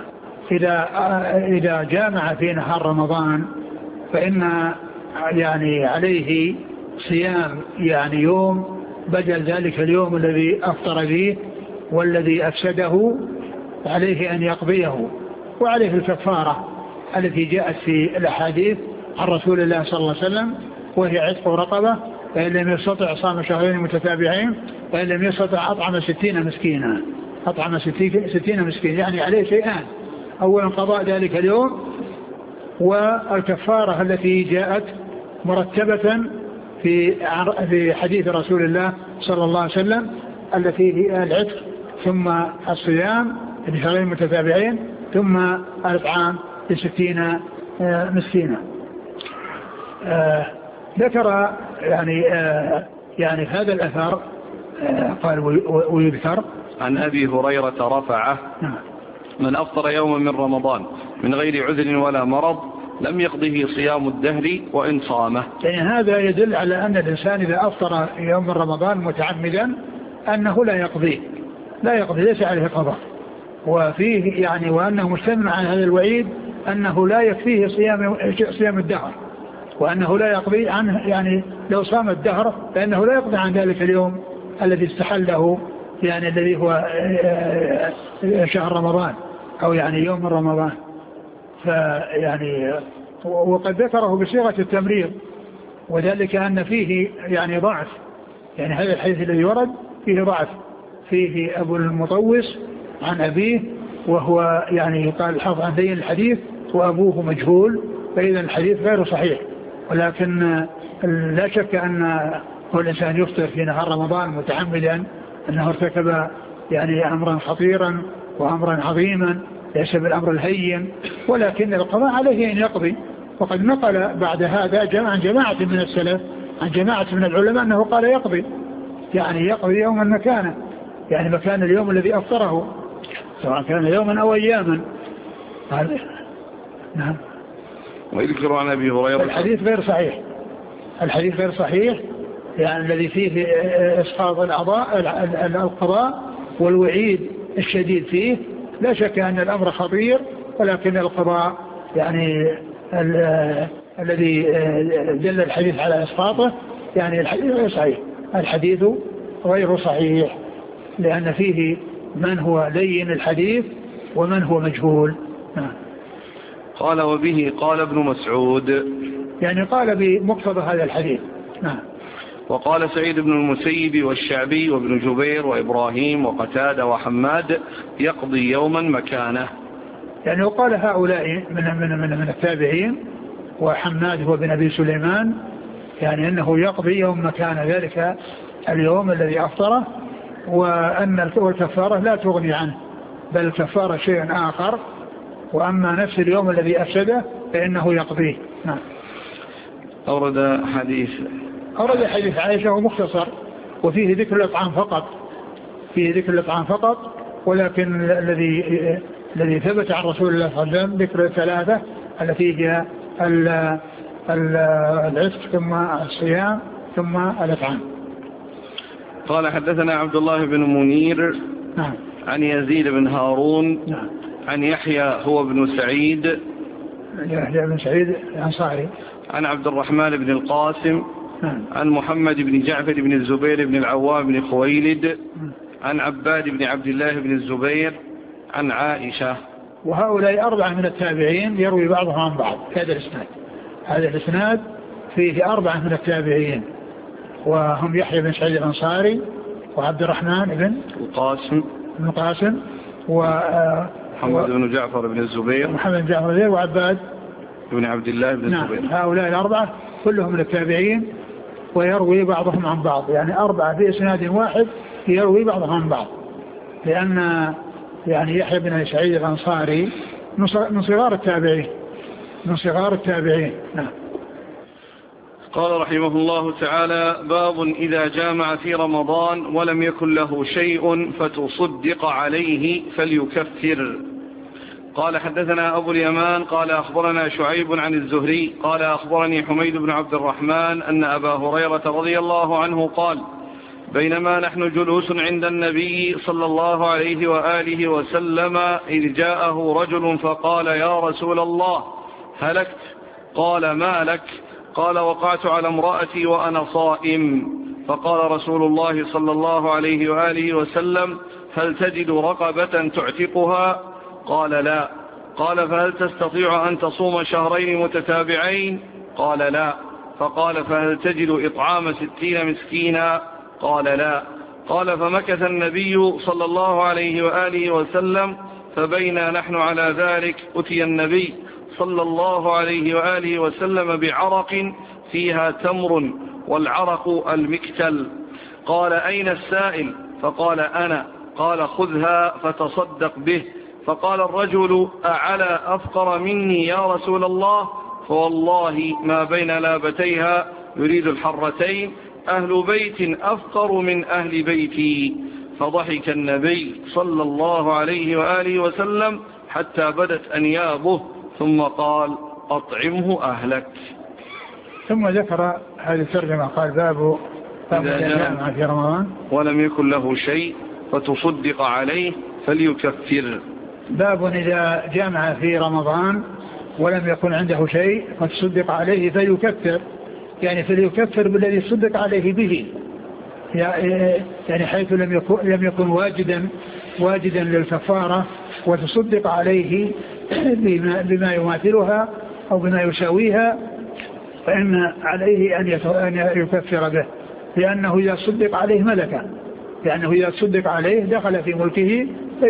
إذا جامع في نهار رمضان فإن يعني عليه صيام يعني يوم بدل ذلك اليوم الذي أفطر فيه والذي أفسده، عليه أن يقضيه، وعليه الكفارة التي جاءت في الأحاديث عن رسول الله صلى الله عليه وسلم، وهي عتق رقبة، فإن لم يستطع صام شهرين متتابعين، فإن لم يستطع أطعم 60 مسكينا. أطعم 60 مسكين، يعني عليه شيئان: أولا قضاء ذلك اليوم، والكفارة التي جاءت مرتبة في حديث رسول الله صلى الله عليه وسلم التي هي العتق، ثم الصيام بشهرين متتابعين، ثم الإطعام ب60 مسكينا. ذكر يعني هذا الأثر قال: ويذكر عن أبي هريرة رفعه: من أفطر يوما من رمضان من غير عذر ولا مرض لم يقضه صيام الدهر وإن صامه. يعني هذا يدل على أن الإنسان إذا أفطر يوم من رمضان متعمدا أنه لا يقضيه، ليس عليه قضاء. وفيه يعني وأنه مجتمع عن هذا الوعيد أنه لا يكفيه صيام الدهر، وأنه لا يقضي عنه، يعني لو صام الدهر فإنه لا يقضي عن ذلك اليوم الذي استحله، يعني الذي هو شهر رمضان أو يعني يوم من رمضان. فيعني وقد ذكره بصيغة التمريض، وذلك أن فيه يعني ضعف، يعني هذا الحديث الذي ورد فيه ضعف، فيه أبو المطوس عن أبيه، وهو يعني قال الحافظ عن ذين الحديث وأبوه مجهول، فإذا الحديث غير صحيح. ولكن لا شك أن كل إنسان يفطر في نهار رمضان متعمدا أنه ارتكب يعني أمرا خطيرا وأمرا عظيما ليس بالأمر الهين، ولكن القضاء عليه أن يقضي. وقد نقل بعد هذا عن جماعة من السلف، عن جماعة من العلماء أنه قال يقضي، يعني يقضي يوما مكانه، يعني مكان اليوم الذي أفطره، سواء كان يوما أو أياما. نعم. ويذكر عن أبي هريرة الحديث غير صحيح، يعني الذي فيه إسقاط القضاء والوعيد الشديد فيه. لا شك أن الأمر خطير، ولكن القضاء يعني الذي دل الحديث على إسقاطه، يعني الحديث غير صحيح. الحديث غير صحيح لأن فيه من هو لين الحديث ومن هو مجهول. قال: وبه قال ابن مسعود، يعني قال بمقتضى هذا الحديث. نعم. وقال سعيد بن المسيب والشعبي وابن جبير وإبراهيم وقتادة وحماد: يقضي يوما مكانه. يعني وقال هؤلاء من التابعين، وحماد هو بن أبي سليمان، يعني أنه يقضي يوم مكان ذلك اليوم الذي أفطره، وأن الكفارة لا تغني عنه، بل الكفارة شيء آخر، وأما نفس اليوم الذي أفسده فإنه يقضيه. نعم. أورد حديث عائشة ومختصر، وفيه ذكر الإطعام فقط، ولكن الذي ثبت عن رسول الله صلى الله عليه وسلم ذكر الثلاثة التي هي العتق ثم الصيام ثم الإطعام. قال: حدثنا عبد الله بن منير. نعم. عن يزيد بن هارون. نعم. عن يحيى هو بن سعيد الأنصاري. عن عبد الرحمن بن القاسم. نعم. عن محمد بن جعفر بن الزبير بن العوام بن خويلد. عن عباد بن عبد الله بن الزبير. عن عائشة. وهؤلاء 4 من التابعين يروي بعضهم عن بعض. هذا الإسناد فيه 4 من التابعين، وهم يحيى بن سعيد الأنصاري، وعبد الرحمن بن القاسم، محمد بن جعفر بن الزبير، وعباد بن عبد الله بن الزبير. هؤلاء 4 كلهم من التابعين، ويروي بعضهم عن بعض، يعني 4 في إسناد واحد يروي بعضهم عن بعض، لأن يعني يحيى بن سعيد الأنصاري من صغار التابعين. نعم. قال رحمه الله تعالى: باب إذا جامع في رمضان ولم يكن له شيء فتصدق عليه فليكفر. قال: حدثنا أبو اليمان قال أخبرنا شعيب عن الزهري قال أخبرني حميد بن عبد الرحمن أن أبا هريرة رضي الله عنه قال: بينما نحن جلوس عند النبي صلى الله عليه وآله وسلم إذ جاءه رجل فقال: يا رسول الله هلكت. قال: ما لك؟ قال: وقعت على امرأتي وأنا صائم. فقال رسول الله صلى الله عليه وآله وسلم: هل تجد رقبة تعتقها؟ قال: لا. قال: فهل تستطيع أن تصوم شهرين متتابعين؟ قال: لا. فقال: فهل تجد إطعام 60 مسكينا؟ قال: لا. قال: فمكث النبي صلى الله عليه وآله وسلم، فبينا نحن على ذلك أتي النبي صلى الله عليه وآله وسلم بعرق فيها تمر، والعرق المكتل. قال: أين السائل؟ فقال: أنا. قال: خذها فتصدق به. فقال الرجل: أعلى أفقر مني يا رسول الله؟ فوالله ما بين لابتيها، يريد الحرتين، أهل بيت أفقر من أهل بيتي. فضحك النبي صلى الله عليه وآله وسلم حتى بدت أنيابه، ثم قال: أطعمه أهلك. ثم ذكر هذه الترجمة قال: باب إذا جامع في رمضان ولم يكن له شيء فتصدق عليه فليكفر. باب إذا جامع في رمضان ولم يكن عنده شيء فتصدق عليه فليكفر، يعني فليكفر بالذي صدق عليه به، يعني حيث لم يكن واجدا للكفارة وتصدق عليه بما يماثلها أو بما يساويها، فإن عليه أن يكفر به، لأنه إذا صدق عليه ملكا، لأنه إذا صدق عليه دخل في ملكه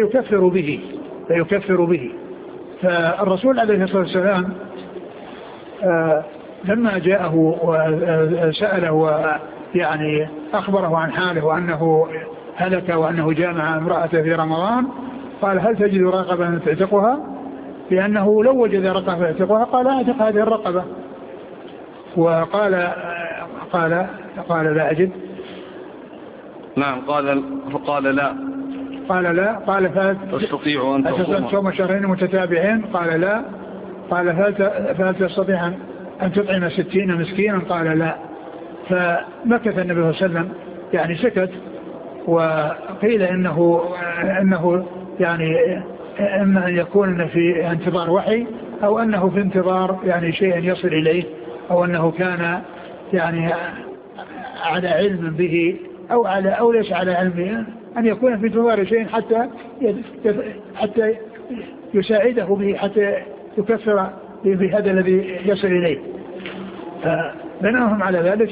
فيكفر به. فالرسول عليه الصلاة والسلام لما جاءه وسأله ويعني أخبره عن حاله وأنه هلك وأنه جامع امرأته في رمضان، قال: هل تجد رقبة تعتقها؟ لأنه لو وجد رقبة تعتقها قال: أعتق هذه الرقبة. وقال لا أجد. نعم. فقال: لا. قال: تستطيع أن تصوم شهرين متتابعين؟ قال: لا. قال: فهل تستطيع أن تطعم 60 مسكينا؟ قال: لا. فمكث النبي صلى الله عليه وسلم يعني سكت، وقيل إنه يعني إما أن يكون في انتظار وحي أو أنه في انتظار يعني شيء يصل إليه، أو أنه كان يعني على علم به أو ليس على علم به، أن يكون في انتظار شيء حتى يساعده به، حتى يكفر بهذا الذي يصل إليه. بناهم على ذلك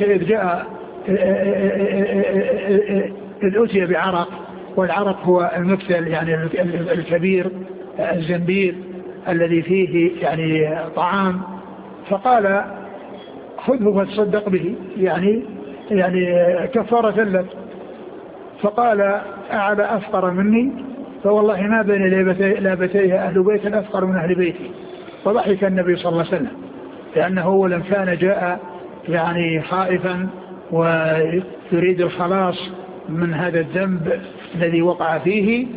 إذ أتي بعرق، والعرق هو المكتل يعني الكبير الزنبيل الذي فيه يعني طعام، فقال: خذه فتصدق به، يعني كفارة لك. فقال: أعلى أفقر مني؟ فوالله ما بين لابتيها أهل بيت أفقر من أهل بيتي. فضحك النبي صلى الله عليه وسلم، لأنه أولا كان جاء يعني خائفا ويريد الخلاص من هذا الذنب الذي وقع فيه،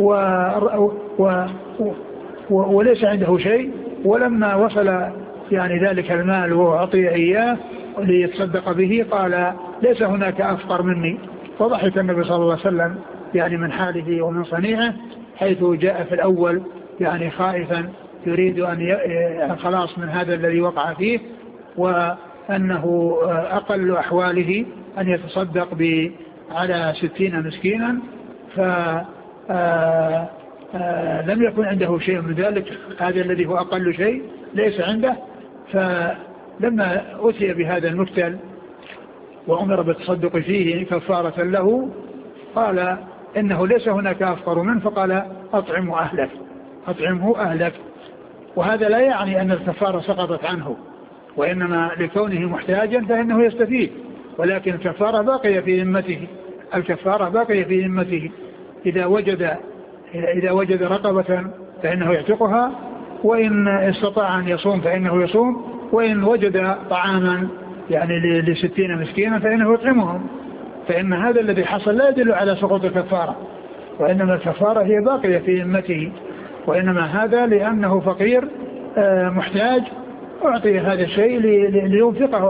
وليس عنده شيء. ولما وصل يعني ذلك المال وأعطي إياه ليتصدق به قال: ليس هناك أفقر مني. فضحك النبي صلى الله عليه وسلم يعني من حاله ومن صنيعه، حيث جاء في الأول يعني خائفا يريد أن الخلاص من هذا الذي وقع فيه، وأنه أقل أحواله أن يتصدق على 60 مسكينا، فلم يكن عنده شيء من ذلك، هذا الذي هو أقل شيء ليس عنده. فلما أتي بهذا المكتل وأمر بالتصدق فيه كفارة له، قال: إنه ليس هناك أفقر منه، فقال: أطعمه أهلك. وهذا لا يعني أن الكفارة سقطت عنه، وإنما لكونه محتاجا فإنه يستفيد، ولكن الكفارة باقية في ذمته. إذا وجد رقبة فإنه يعتقها، وإن استطاع أن يصوم فإنه يصوم، وإن وجد طعاما يعني ل60 مسكينا فإنه يطعمهم، فإن هذا الذي حصل لا يدل على سقوط الكفارة، وإنما الكفارة هي باقية في ذمته، وإنما هذا لأنه فقير محتاج أعطي هذا الشيء لينفقه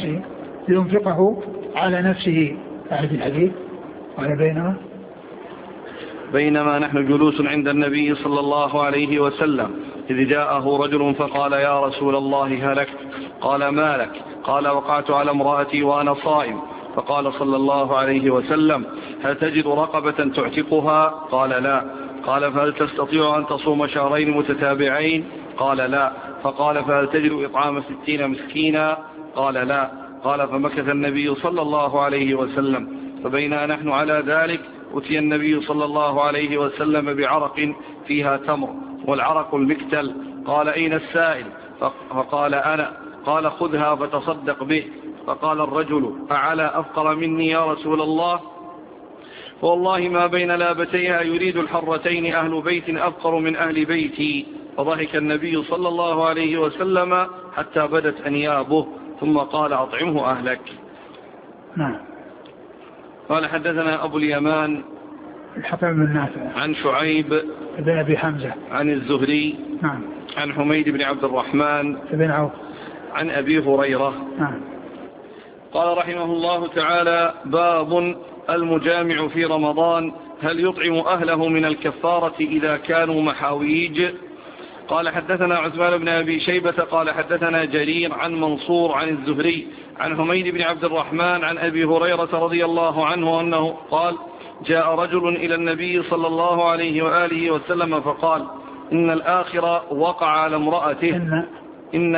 على نفسه أهل الحديث. ولا بينما نحن جلوس عند النبي صلى الله عليه وسلم إذ جاءه رجل فقال يا رسول الله هلكت. قال ما لك؟ قال وقعت على امرأتي وأنا صائم. فقال صلى الله عليه وسلم هل تجد رقبة تعتقها؟ قال لا. قال فهل تستطيع أن تصوم شهرين متتابعين؟ قال لا. فقال فهل تجد إطعام 60 مسكينا؟ قال لا. قال فمكث النبي صلى الله عليه وسلم، فبينا نحن على ذلك أتي النبي صلى الله عليه وسلم بعرق فيها تمر والعرق المكتل. قال أين السائل؟ فقال أنا. قال خذها فتصدق به. فقال الرجل أعلى أفقر مني يا رسول الله؟ والله ما بين لابتيها يريد الحرتين أهل بيت أفقر من أهل بيتي. فضحك النبي صلى الله عليه وسلم حتى بدت أنيابه ثم قال أطعمه أهلك. نعم. قال حدثنا أبو اليمان الحكم بن نافع عن شعيب بن أبي حمزة عن الزهري نعم عن حميد بن عبد الرحمن بن عوف عن أبي هريرة. نعم. قال رحمه الله تعالى باب المجامع في رمضان هل يطعم أهله من الكفارة إذا كانوا محاويج؟ قال حدثنا عثمان بن أبي شيبة قال حدثنا جرير عن منصور عن الزهري عن حميد بن عبد الرحمن عن أبي هريرة رضي الله عنه أنه قال جاء رجل إلى النبي صلى الله عليه وآله وسلم فقال إن الآخر وقع على امرأته إن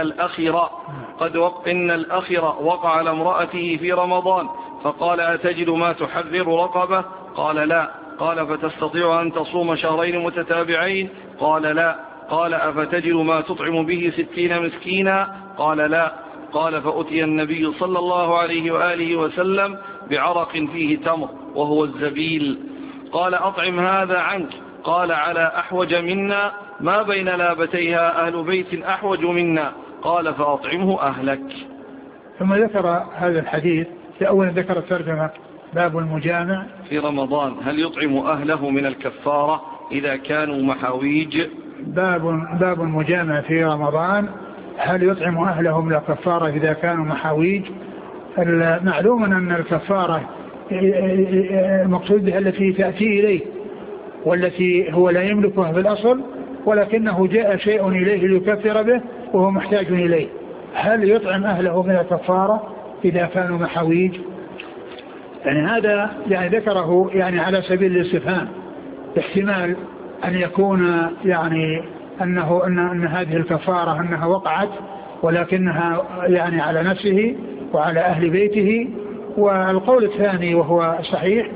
الأخر وقع على امرأته في رمضان، فقال أتجد ما تحرر رقبة؟ قال لا. قال فتستطيع أن تصوم شهرين متتابعين؟ قال لا. قال أفتجد ما تطعم به 60 مسكينا؟ قال لا. قال فأتي النبي صلى الله عليه وآله وسلم بعرق فيه تمر وهو الزبيل. قال أطعم هذا عنك. قال على أحوج منا؟ ما بين لابتيها أهل بيت أحوج منا. قال فأطعمه أهلك. ثم ذكر هذا الحديث. أولا ذكر الترجمة باب المجامع في رمضان هل يطعم أهله من الكفارة إذا كانوا محاويج. باب المجامع في رمضان هل يطعم أهله من الكفارة إذا كانوا محاويج. معلوم أن الكفارة المقصود بها التي تأتي إليه والتي هو لا يملكها في الأصل ولكنه جاء شيء إليه ليكفر به وهو محتاج إليه. هل يطعم أهله من الكفارة إذا كانوا محاويج؟ يعني هذا يعني ذكره يعني على سبيل الاستفهام، احتمال أن يكون يعني أن هذه الكفارة أنها وقعت ولكنها يعني على نفسه وعلى أهل بيته. والقول الثاني وهو صحيح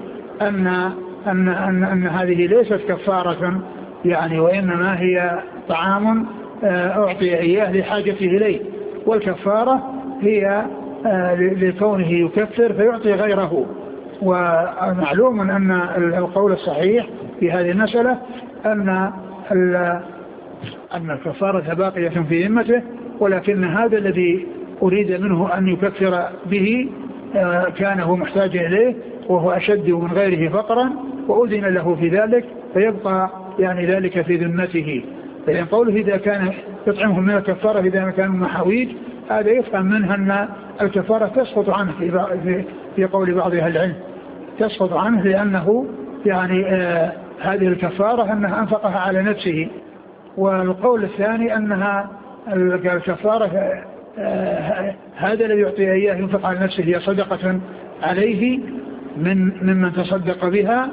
أن هذه ليست كفارة يعني وإنما هي طعام أعطي إياه لحاجته إليه، والكفارة هي لكونه يكفر فيعطي غيره. ومعلوم أن القول الصحيح في هذه المسألة أن الكفارة باقية في ذمته، ولكن هذا الذي أريد منه أن يكفر به كان هو محتاج إليه وهو أشد من غيره فقرا وأذن له في ذلك فيبقى يعني ذلك في ذمته. فإن قوله إذا كان يطعمهم من الكفارة إذا كانوا محاويج هذا يفهم منها أن الكفارة تسقط عنه في قول بعض أهل العلم، تسقط عنه لأنه يعني هذه الكفارة أنها أنفقها على نفسه. والقول الثاني أنها الكفارة هذا الذي يعطي إياه ينفق على نفسه هي صدقة عليه ممن تصدق بها.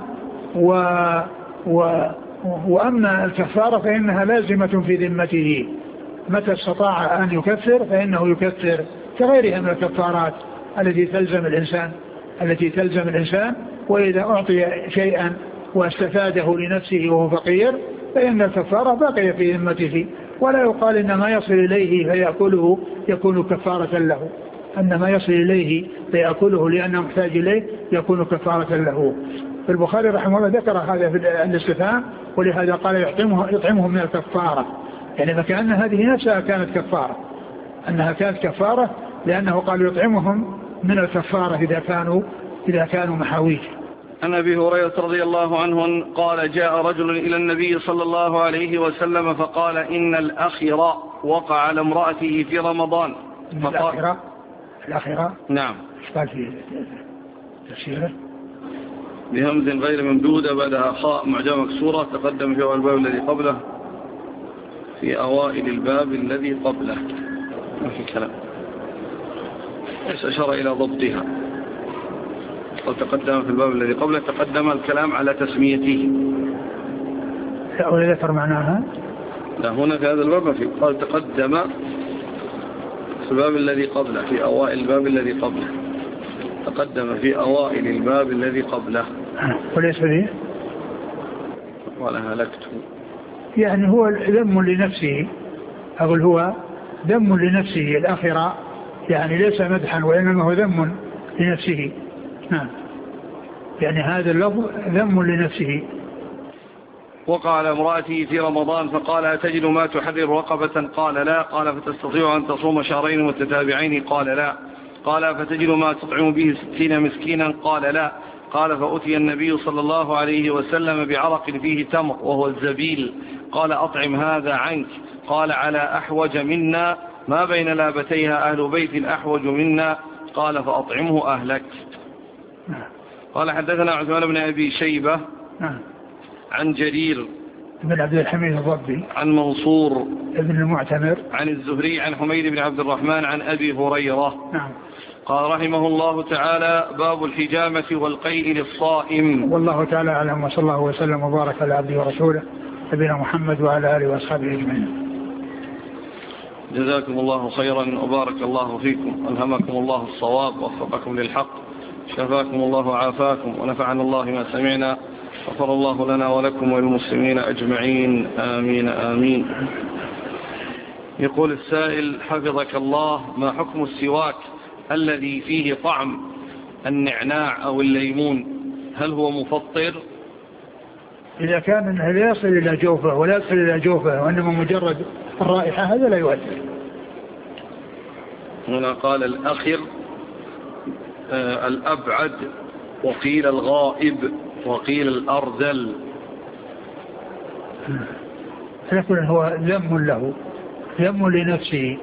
وأما الكفارة فإنها لازمة في ذمته، متى استطاع أن يكفر فإنه يكفر كغيرها من الكفارات التي تلزم الإنسان. وإذا أعطي شيئا واستفاده لنفسه وهو فقير فإن الكفارة باقية في ذمته، ولا يقال إن ما يصل إليه فيأكله يكون كفارة له، أن ما يصل إليه فيأكله لأنه محتاج إليه يكون كفارة له. البخاري رحمه الله ذكر هذا في الاستفهام ولهذا قال يطعمهم من الكفارة، يعني فكأن هذه نفسها كانت كفارة، أنها كانت كفارة لأنه قال يطعمهم من الكفارة إذا كانوا محاويج. عن أبي هريرة رضي الله عنه قال جاء رجل إلى النبي صلى الله عليه وسلم فقال إن الأخر وقع على امرأته في رمضان. الأخرة نعم. قال في تفسيره بهمز غير ممدودة بعدها خاء معجمة مكسورة تقدم في أول الباب الذي قبله في أوائل الباب الذي قبله. ما في كلام، بس أشار إلى ضبطها. وتقدم في الباب الذي قبله تقدم الكلام على تسميته. ولا ذكر معناها؟ لا، هنا في هذا الباب ما في. قال تقدم في الباب الذي قبله في أوائل الباب الذي قبله. تقدم في أوائل الباب الذي قبله. وليس لي ولا هلكت. يعني هو ذم لنفسه، أقول هو ذم لنفسه الآخرة، يعني ليس مدحا وإنما هو ذم لنفسه. نعم، يعني هذا اللفظ ذم لنفسه. وقع على امرأته في رمضان فقال أتجد ما تحرر رقبة؟ قال لا. قال فتستطيع أن تصوم شهرين متتابعين؟ قال لا. قال فتجد ما تطعم به 60 مسكينا؟ قال لا. قال فأتي النبي صلى الله عليه وسلم بعرق فيه تمر وهو الزبيل، قال أطعم هذا عنك. قال على أحوج منا، ما بين لابتيها أهل بيت أحوج منا. قال فأطعمه أهلك. قال حدثنا عثمان بن أبي شيبة عن جرير بن عبد الحميد الضبي عن منصور ابن المعتمر عن الزهري عن حميد بن عبد الرحمن عن أبي هريرة. نعم. قال رحمه الله تعالى باب الحجامة والقيء للصائم. والله تعالى أعلم، وصلى الله وسلم وبارك على عبده ورسوله نبينا محمد وعلى آله وأصحابه أجمعين. جزاكم الله خيرا وبارك الله فيكم، ألهمكم الله الصواب ووفقكم للحق، شفاكم الله وعافاكم، ونفعنا الله ما سمعنا، غفر الله لنا ولكم وللمسلمين أجمعين، آمين آمين. يقول السائل حفظك الله، ما حكم السواك الذي فيه طعم النعناع أو الليمون؟ هل هو مفطر؟ إذا كان أنه لا يصل إلى جوفه ولا يصل إلى جوفه وإنما مجرد الرائحة هذا لا يؤثر. هنا قال الأخر الأبعد، وقيل الغائب، وقيل الأرذل. لكن هو ذم له، ذم لنفسه.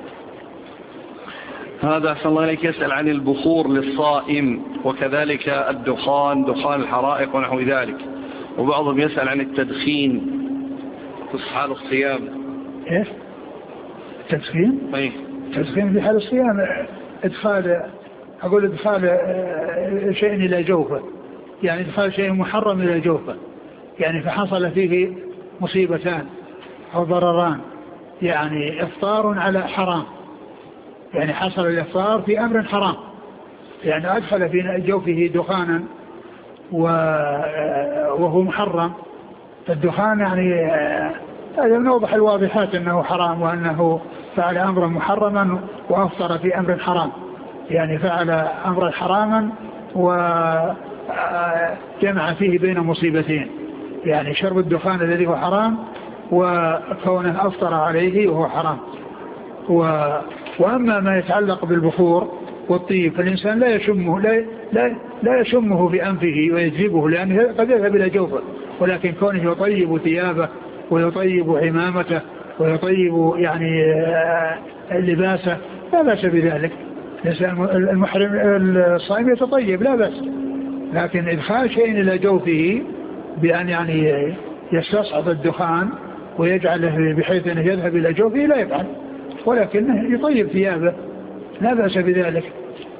هذا أحسن الله إليك يسأل عن البخور للصائم، وكذلك الدخان، دخان الحرائق ونحو ذلك، وبعضهم يسأل عن التدخين في حال الصيام. إيش التدخين؟ أي التدخين في حال الصيام إدخال شيء إلى جوفه، يعني إدخال شيء محرم إلى جوفه، يعني فحصل فيه مصيبتان أو ضرران، يعني إفطار على حرام، يعني حصل الإفطار في أمر حرام، يعني أدخل في جوفه دخانا وهو محرم. الدخان يعني هذا من أوضح الواضحات أنه حرام، وأنه فعل أمرا محرما وأفطر في أمر حرام، يعني فعل أمرا حراما وجمع فيه بين مصيبتين، يعني شرب الدخان الذي هو حرام وكونه أفطر عليه وهو حرام. وأما ما يتعلق بالبخور والطيب فالإنسان لا يشمه بأنفه ويجذبه، لأنه قد يذهب إلى جوفه، ولكن كونه يطيب ثيابه ويطيب عمامته ويطيب يعني لباسه لا بأس بذلك. المحرم الصائم يتطيب لا بأس، لكن إدخال شيء إلى جوفه بأن يعني يستصعد الدخان ويجعله بحيث أنه يذهب إلى جوفه لا يفعل، ولكنه يطيب ثيابه لا بأس بذلك.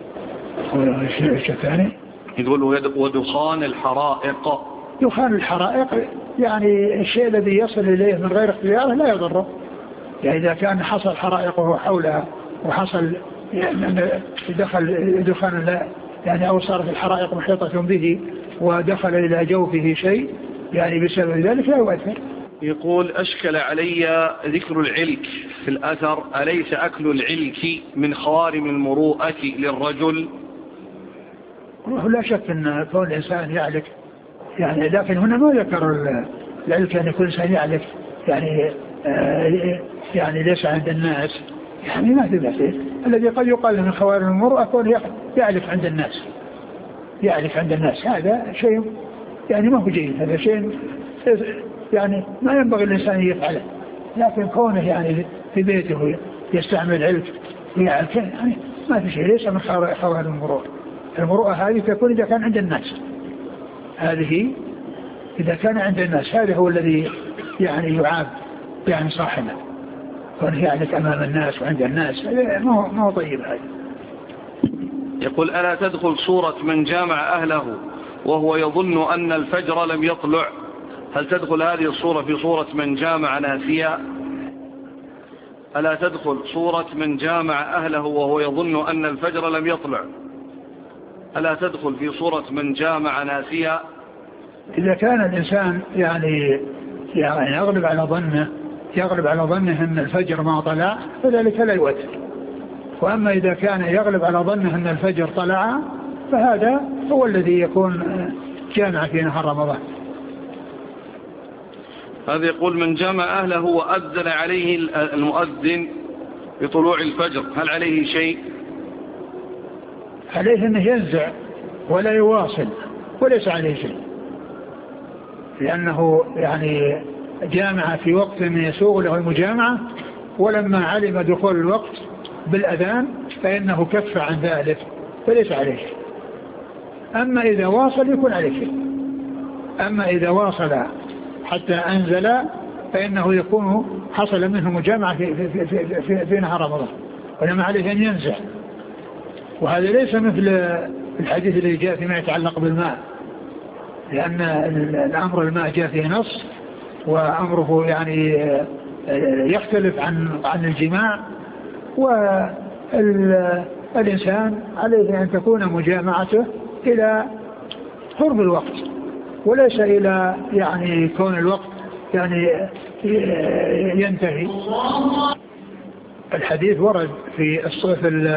الثاني يقول ودخان الحرائق. دخان الحرائق يعني الشيء الذي يصل إليه من غير اختياره لا يضره، يعني إذا كان حصل حرائقه حولها وحصل يعني دخل دخان يعني أو صارت الحرائق محيطة به ودخل إلى جوفه شيء يعني بسبب ذلك لا يؤثر. يقول أشكل علي ذكر العلك في الأثر، أليس أكل العلك من خوارم المروءة للرجل؟ لا شك أن كون الإنسان يعلك يعني، لكن هنا ما ذكر العلك أن يكون الإنسان يعلك يعني ليس عند الناس، يعني ما في بأس. الذي قد يقال من خوارم المروءة كون يعرف عند الناس، يعرف عند الناس، هذا شيء يعني ما هو جيد، هذا شيء يعني ما ينبغي الإنسان يفعله. لكن كونه يعني في بيته يستعمل علم يعني ما في شيء، ليس من خوارم المروءة. المروءة هذه تكون إذا كان عند الناس، هذه إذا كان عند الناس هذا هو الذي يعني يعاب يعني صاحبه، كونه يعرف أمام الناس وعند الناس، ما هو طيب هذا. يقول: ألا تدخل صورة من جامع أهله وهو يظن أن الفجر لم يطلع؟ هل تدخل هذه الصورة في صورة من جامع ناسيا؟ ألا تدخل صورة من جامع أهله وهو يظن أن الفجر لم يطلع؟ ألا تدخل في صورة من جامع ناسيا؟ إذا كان الإنسان يعني يغلب على ظنه أن الفجر ما طلع فذلك لا يؤثر. وأما إذا كان يغلب على ظنه أن الفجر طلع فهذا هو الذي يكون جامع في نهار رمضان. هذا يقول: من جامع أهله وأذن عليه المؤذن بطلوع الفجر، هل عليه شيء؟ عليه أنه ينزع ولا يواصل، وليس عليه شيء، لأنه يعني جامع في وقت يسوغ له المجامعة، ولما علم دخول الوقت بالأذان فإنه كف عن ذلك فليس عليه شيء. أما إذا واصل يكون عليه شيء، أما إذا واصل حتى أنزل فإنه يكون حصل منه مجامعة في نهار رمضان، ولما عليه أن ينزع. وهذا ليس مثل الحديث الذي جاء فيما يتعلق بالماء، لأن الأمر الماء جاء فيه نص، وأمره يعني يختلف عن الجماع. والإنسان عليه أن تكون مجامعته إلى قرب الوقت، وليس إلى يعني كون الوقت يعني ينتهي. الحديث ورد في الصيف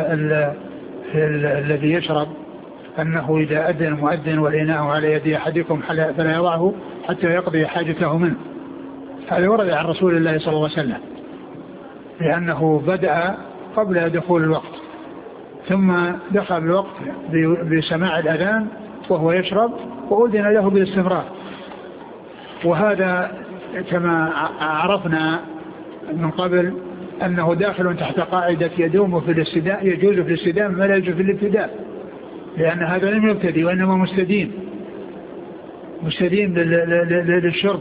الذي يشرب أنه إذا أذن المؤذن والإناء على يد أحدكم فلا يضعه حتى يقضي حاجته منه. هذا ورد عن رسول الله صلى الله عليه وسلم، لأنه بدأ قبل دخول الوقت، ثم دخل الوقت بسماع الأذان وهو يشرب، وأذن له بالاستمرار. وهذا كما عرفنا من قبل أنه داخل تحت قاعدة يدوم في الاستداء، يجوز في الاستداء ما لا يجوز في الابتداء، لأن هذا لم يبتدي وإنما مستديم للشرب.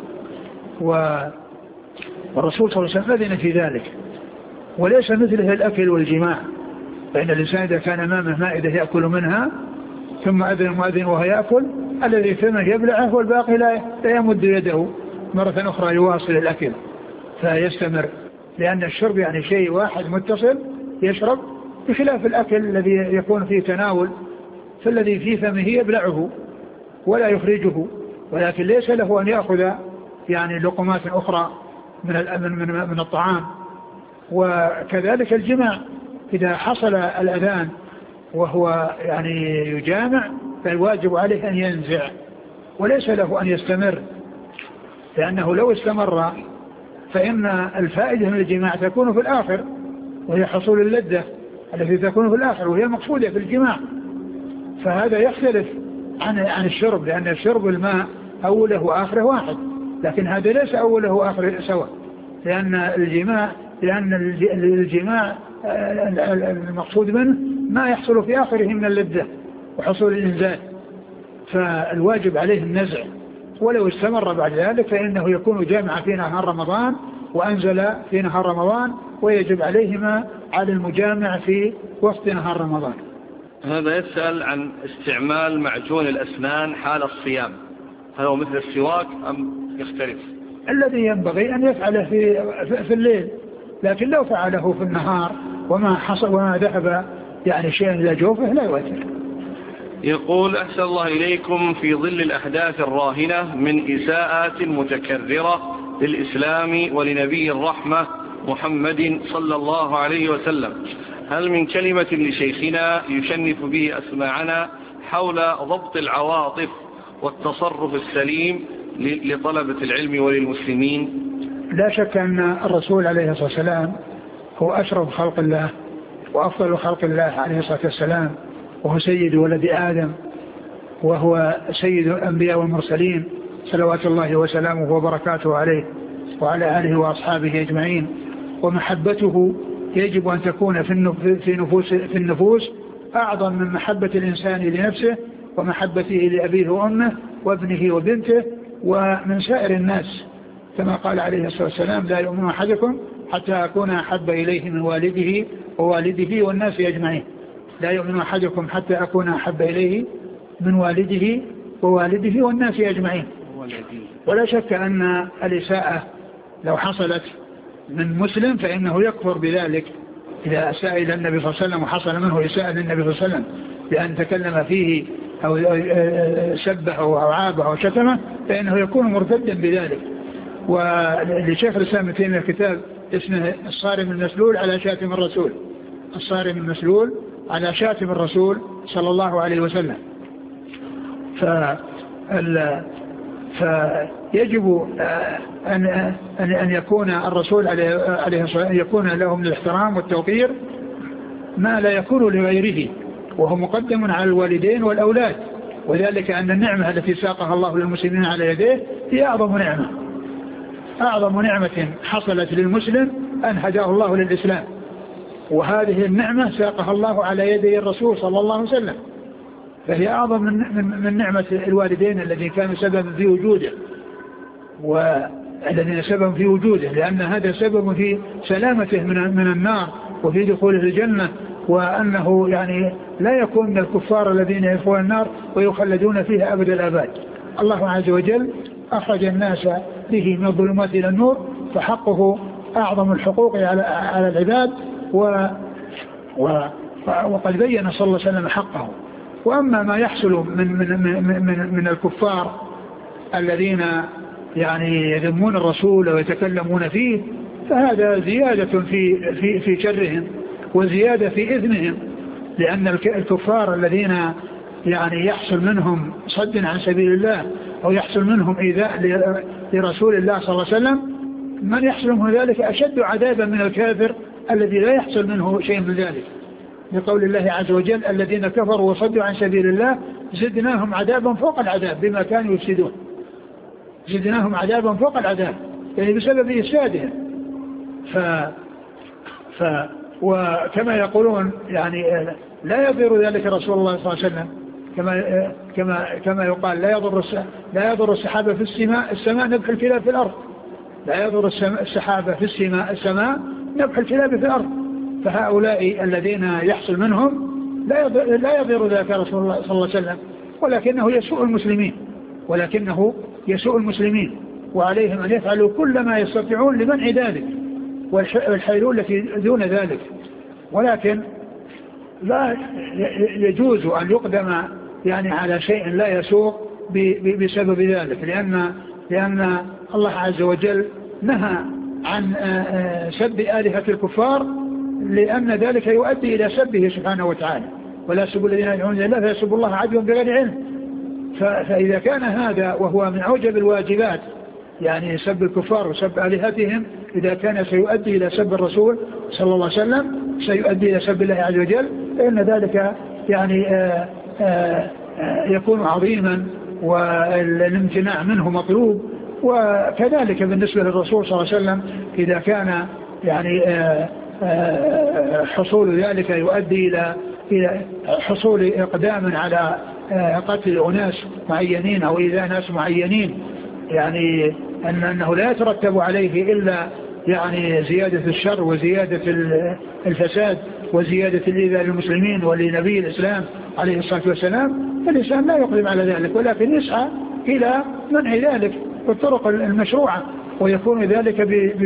والرسول صلى الله عليه وسلم أذن في ذلك، وليس مثله الأكل والجماع، فإن الإنسان إذا كان أمامه مائدة يأكل منها ثم أذن المؤذن وهو يأكل، الذي فمه يبلعه والباقي لا يمد يده مرة أخرى يواصل الأكل فيستمر، لأن الشرب يعني شيء واحد متصل يشرب، بخلاف الأكل الذي يكون فيه تناول، فالذي في فمه يبلعه ولا يخرجه، ولكن ليس له أن يأخذ يعني لقمات أخرى من الطعام. وكذلك الجماع، إذا حصل الأذان وهو يعني يجامع فالواجب عليه أن ينزع، وليس له أن يستمر، لأنه لو استمر فإن الفائدة من الجماع تكون في الآخر، وهي حصول اللذة التي تكون في الآخر وهي مقصودة في الجماع. فهذا يختلف عن الشرب، لأن الشرب الماء أوله وآخره واحد، لكن هذا ليس أوله وآخره سواء، لأن الجماع المقصود منه ما يحصل في آخره من اللذة وحصول الإنزال، فالواجب عليه النزع، ولو استمر بعد ذلك فإنه يكون جامعا في نهار رمضان وأنزل في نهار رمضان، ويجب عليهما على المجامع في وقت نهار رمضان. هذا يسأل عن استعمال معجون الأسنان حال الصيام، هل هو مثل السواك أم يختلف؟ الذي ينبغي أن يفعله في الليل، لكن لو فعله في النهار وما حصل وما ذهب يعني شيء إلى جوفه لا يؤثر. يقول: أحسن الله إليكم، في ظل الأحداث الراهنة من إساءات متكررة للإسلام ولنبي الرحمة محمد صلى الله عليه وسلم، هل من كلمة لشيخنا يشنف به أسماعنا حول ضبط العواطف والتصرف السليم لطلبة العلم وللمسلمين؟ لا شك أن الرسول عليه الصلاة والسلام هو أشرف خلق الله وأفضل خلق الله عليه الصلاة والسلام، وهو سيد ولد آدم، وهو سيد الأنبياء والمرسلين صلوات الله وسلامه وبركاته عليه وعلى آله وأصحابه أجمعين. ومحبته يجب أن تكون في النفوس أعظم من محبة الإنسان لنفسه ومحبته لأبيه وأمه وابنه وبنته ومن سائر الناس، كما قال عليه الصلاة والسلام: لا يؤمن أحدكم حتى أكون أحب إليه من والده ووالده والناس أجمعين. لا يؤمن أحدكم حتى أكون أحب إليه من والده ووالده والناس أجمعين. ولا شك أن الإساءة لو حصلت من مسلم فإنه يكفر بذلك. إذا أساء إلى النبي صلى الله عليه وسلم وحصل منه إساءة للنبي صلى الله عليه وسلم بأن تكلم فيه أو سبه أو عابه أو شتمه فإنه يكون مرتدا بذلك. ولشيخ الإسلام ابن تيمية كتاب اسمه الصارم المسلول على شاتم الرسول، الصارم المسلول على شاتم الرسول صلى الله عليه وسلم. فيجب أن يكون الرسول عليه الصلاة يكون له من الاحترام والتوقير ما لا يكون لغيره، وهو مقدم على الوالدين والأولاد، وذلك أن النعمة التي ساقها الله للمسلمين على يديه هي أعظم نعمة حصلت للمسلم أن هداه الله للإسلام، وهذه النعمة ساقها الله على يدي الرسول صلى الله عليه وسلم، فهي أعظم من نعمة الوالدين الذين كانوا سببا في وجوده والذين سببا في وجوده، لأن هذا سبب في سلامته من النار وفي دخوله الجنة، وأنه يعني لا يكون من الكفار الذين يدخلون النار ويخلدون فيها أبد الآباد. الله عز وجل أخرج الناس به من الظلمات إلى النور، فحقه أعظم الحقوق على العباد، وقد بين صلى الله عليه وسلم حقه. وأما ما يحصل من الكفار الذين يعني يذمون الرسول ويتكلمون فيه، فهذا زيادة في شرهم وزيادة في إثمهم، لأن الكفار الذين يعني يحصل منهم صد عن سبيل الله أو يحصل منهم إيذاء لرسول الله صلى الله عليه وسلم، من يحصل منه ذلك أشد عذابا من الكافر الذي لا يحصل منه شيء من ذلك، لقول الله عز وجل: الذين كفروا وصدوا عن سبيل الله زدناهم عذابا فوق العذاب بما كانوا يفسدون. زدناهم عذابا فوق العذاب يعني بسبب إفسادهم. وكما يقولون يعني لا يضر ذلك رسول الله صلى الله عليه وسلم، كما يقال: لا يضر السحابة في السماء نبح الكلاب في الأرض. لا يضر السحابة في السماء نبح الكلاب في الأرض. فهؤلاء الذين يحصل منهم لا يضر ذلك رسول الله صلى الله عليه وسلم، ولكنه يسوء المسلمين، وعليهم أن يفعلوا كل ما يستطيعون لمنع ذلك والحيلول التي دون ذلك. ولكن لا يجوز أن يقدم يعني على شيء لا يسوء بسبب ذلك، لأن الله عز وجل نهى عن سب آلهة الكفار، لأن ذلك يؤدي إلى سبه سبحانه وتعالى: ولا سبوا الذين يدعون الله فيسبوا الله عدوا بغير علم. فإذا كان هذا وهو من أوجب الواجبات يعني سب الكفار وسب آلهتهم، إذا كان سيؤدي إلى سب الرسول صلى الله عليه وسلم سيؤدي إلى سب الله عز وجل، فإن ذلك يعني يكون عظيما والامتناع منه مطلوب. وكذلك بالنسبة للرسول صلى الله عليه وسلم إذا كان يعني حصول ذلك يؤدي إلى حصول إقدام على قتل أناس معينين أو إيذاء ناس معينين، يعني أنه لا يترتب عليه إلا يعني زيادة الشر وزيادة الفساد وزيادة الإيذاء للمسلمين ولنبي الإسلام عليه الصلاة والسلام، فالإنسان لا يقدم على ذلك، ولكن يسعى إلى منع ذلك بالطرق المشروعة، ويكون ذلك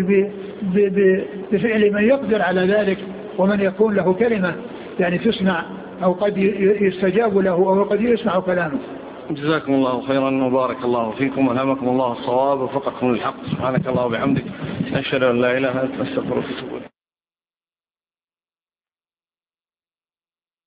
بفعل من يقدر على ذلك ومن يكون له كلمة يعني تسمع أو قد يستجاب له أو قد يسمع كلامه. جزاكم الله خيرا وبارك الله فيكم وألهمكم الله الصواب ووفقكم للحق. سبحانك الله وبحمدك، أشهد أن لا إله إلا أنت، أستغفرك وأتوب إليك.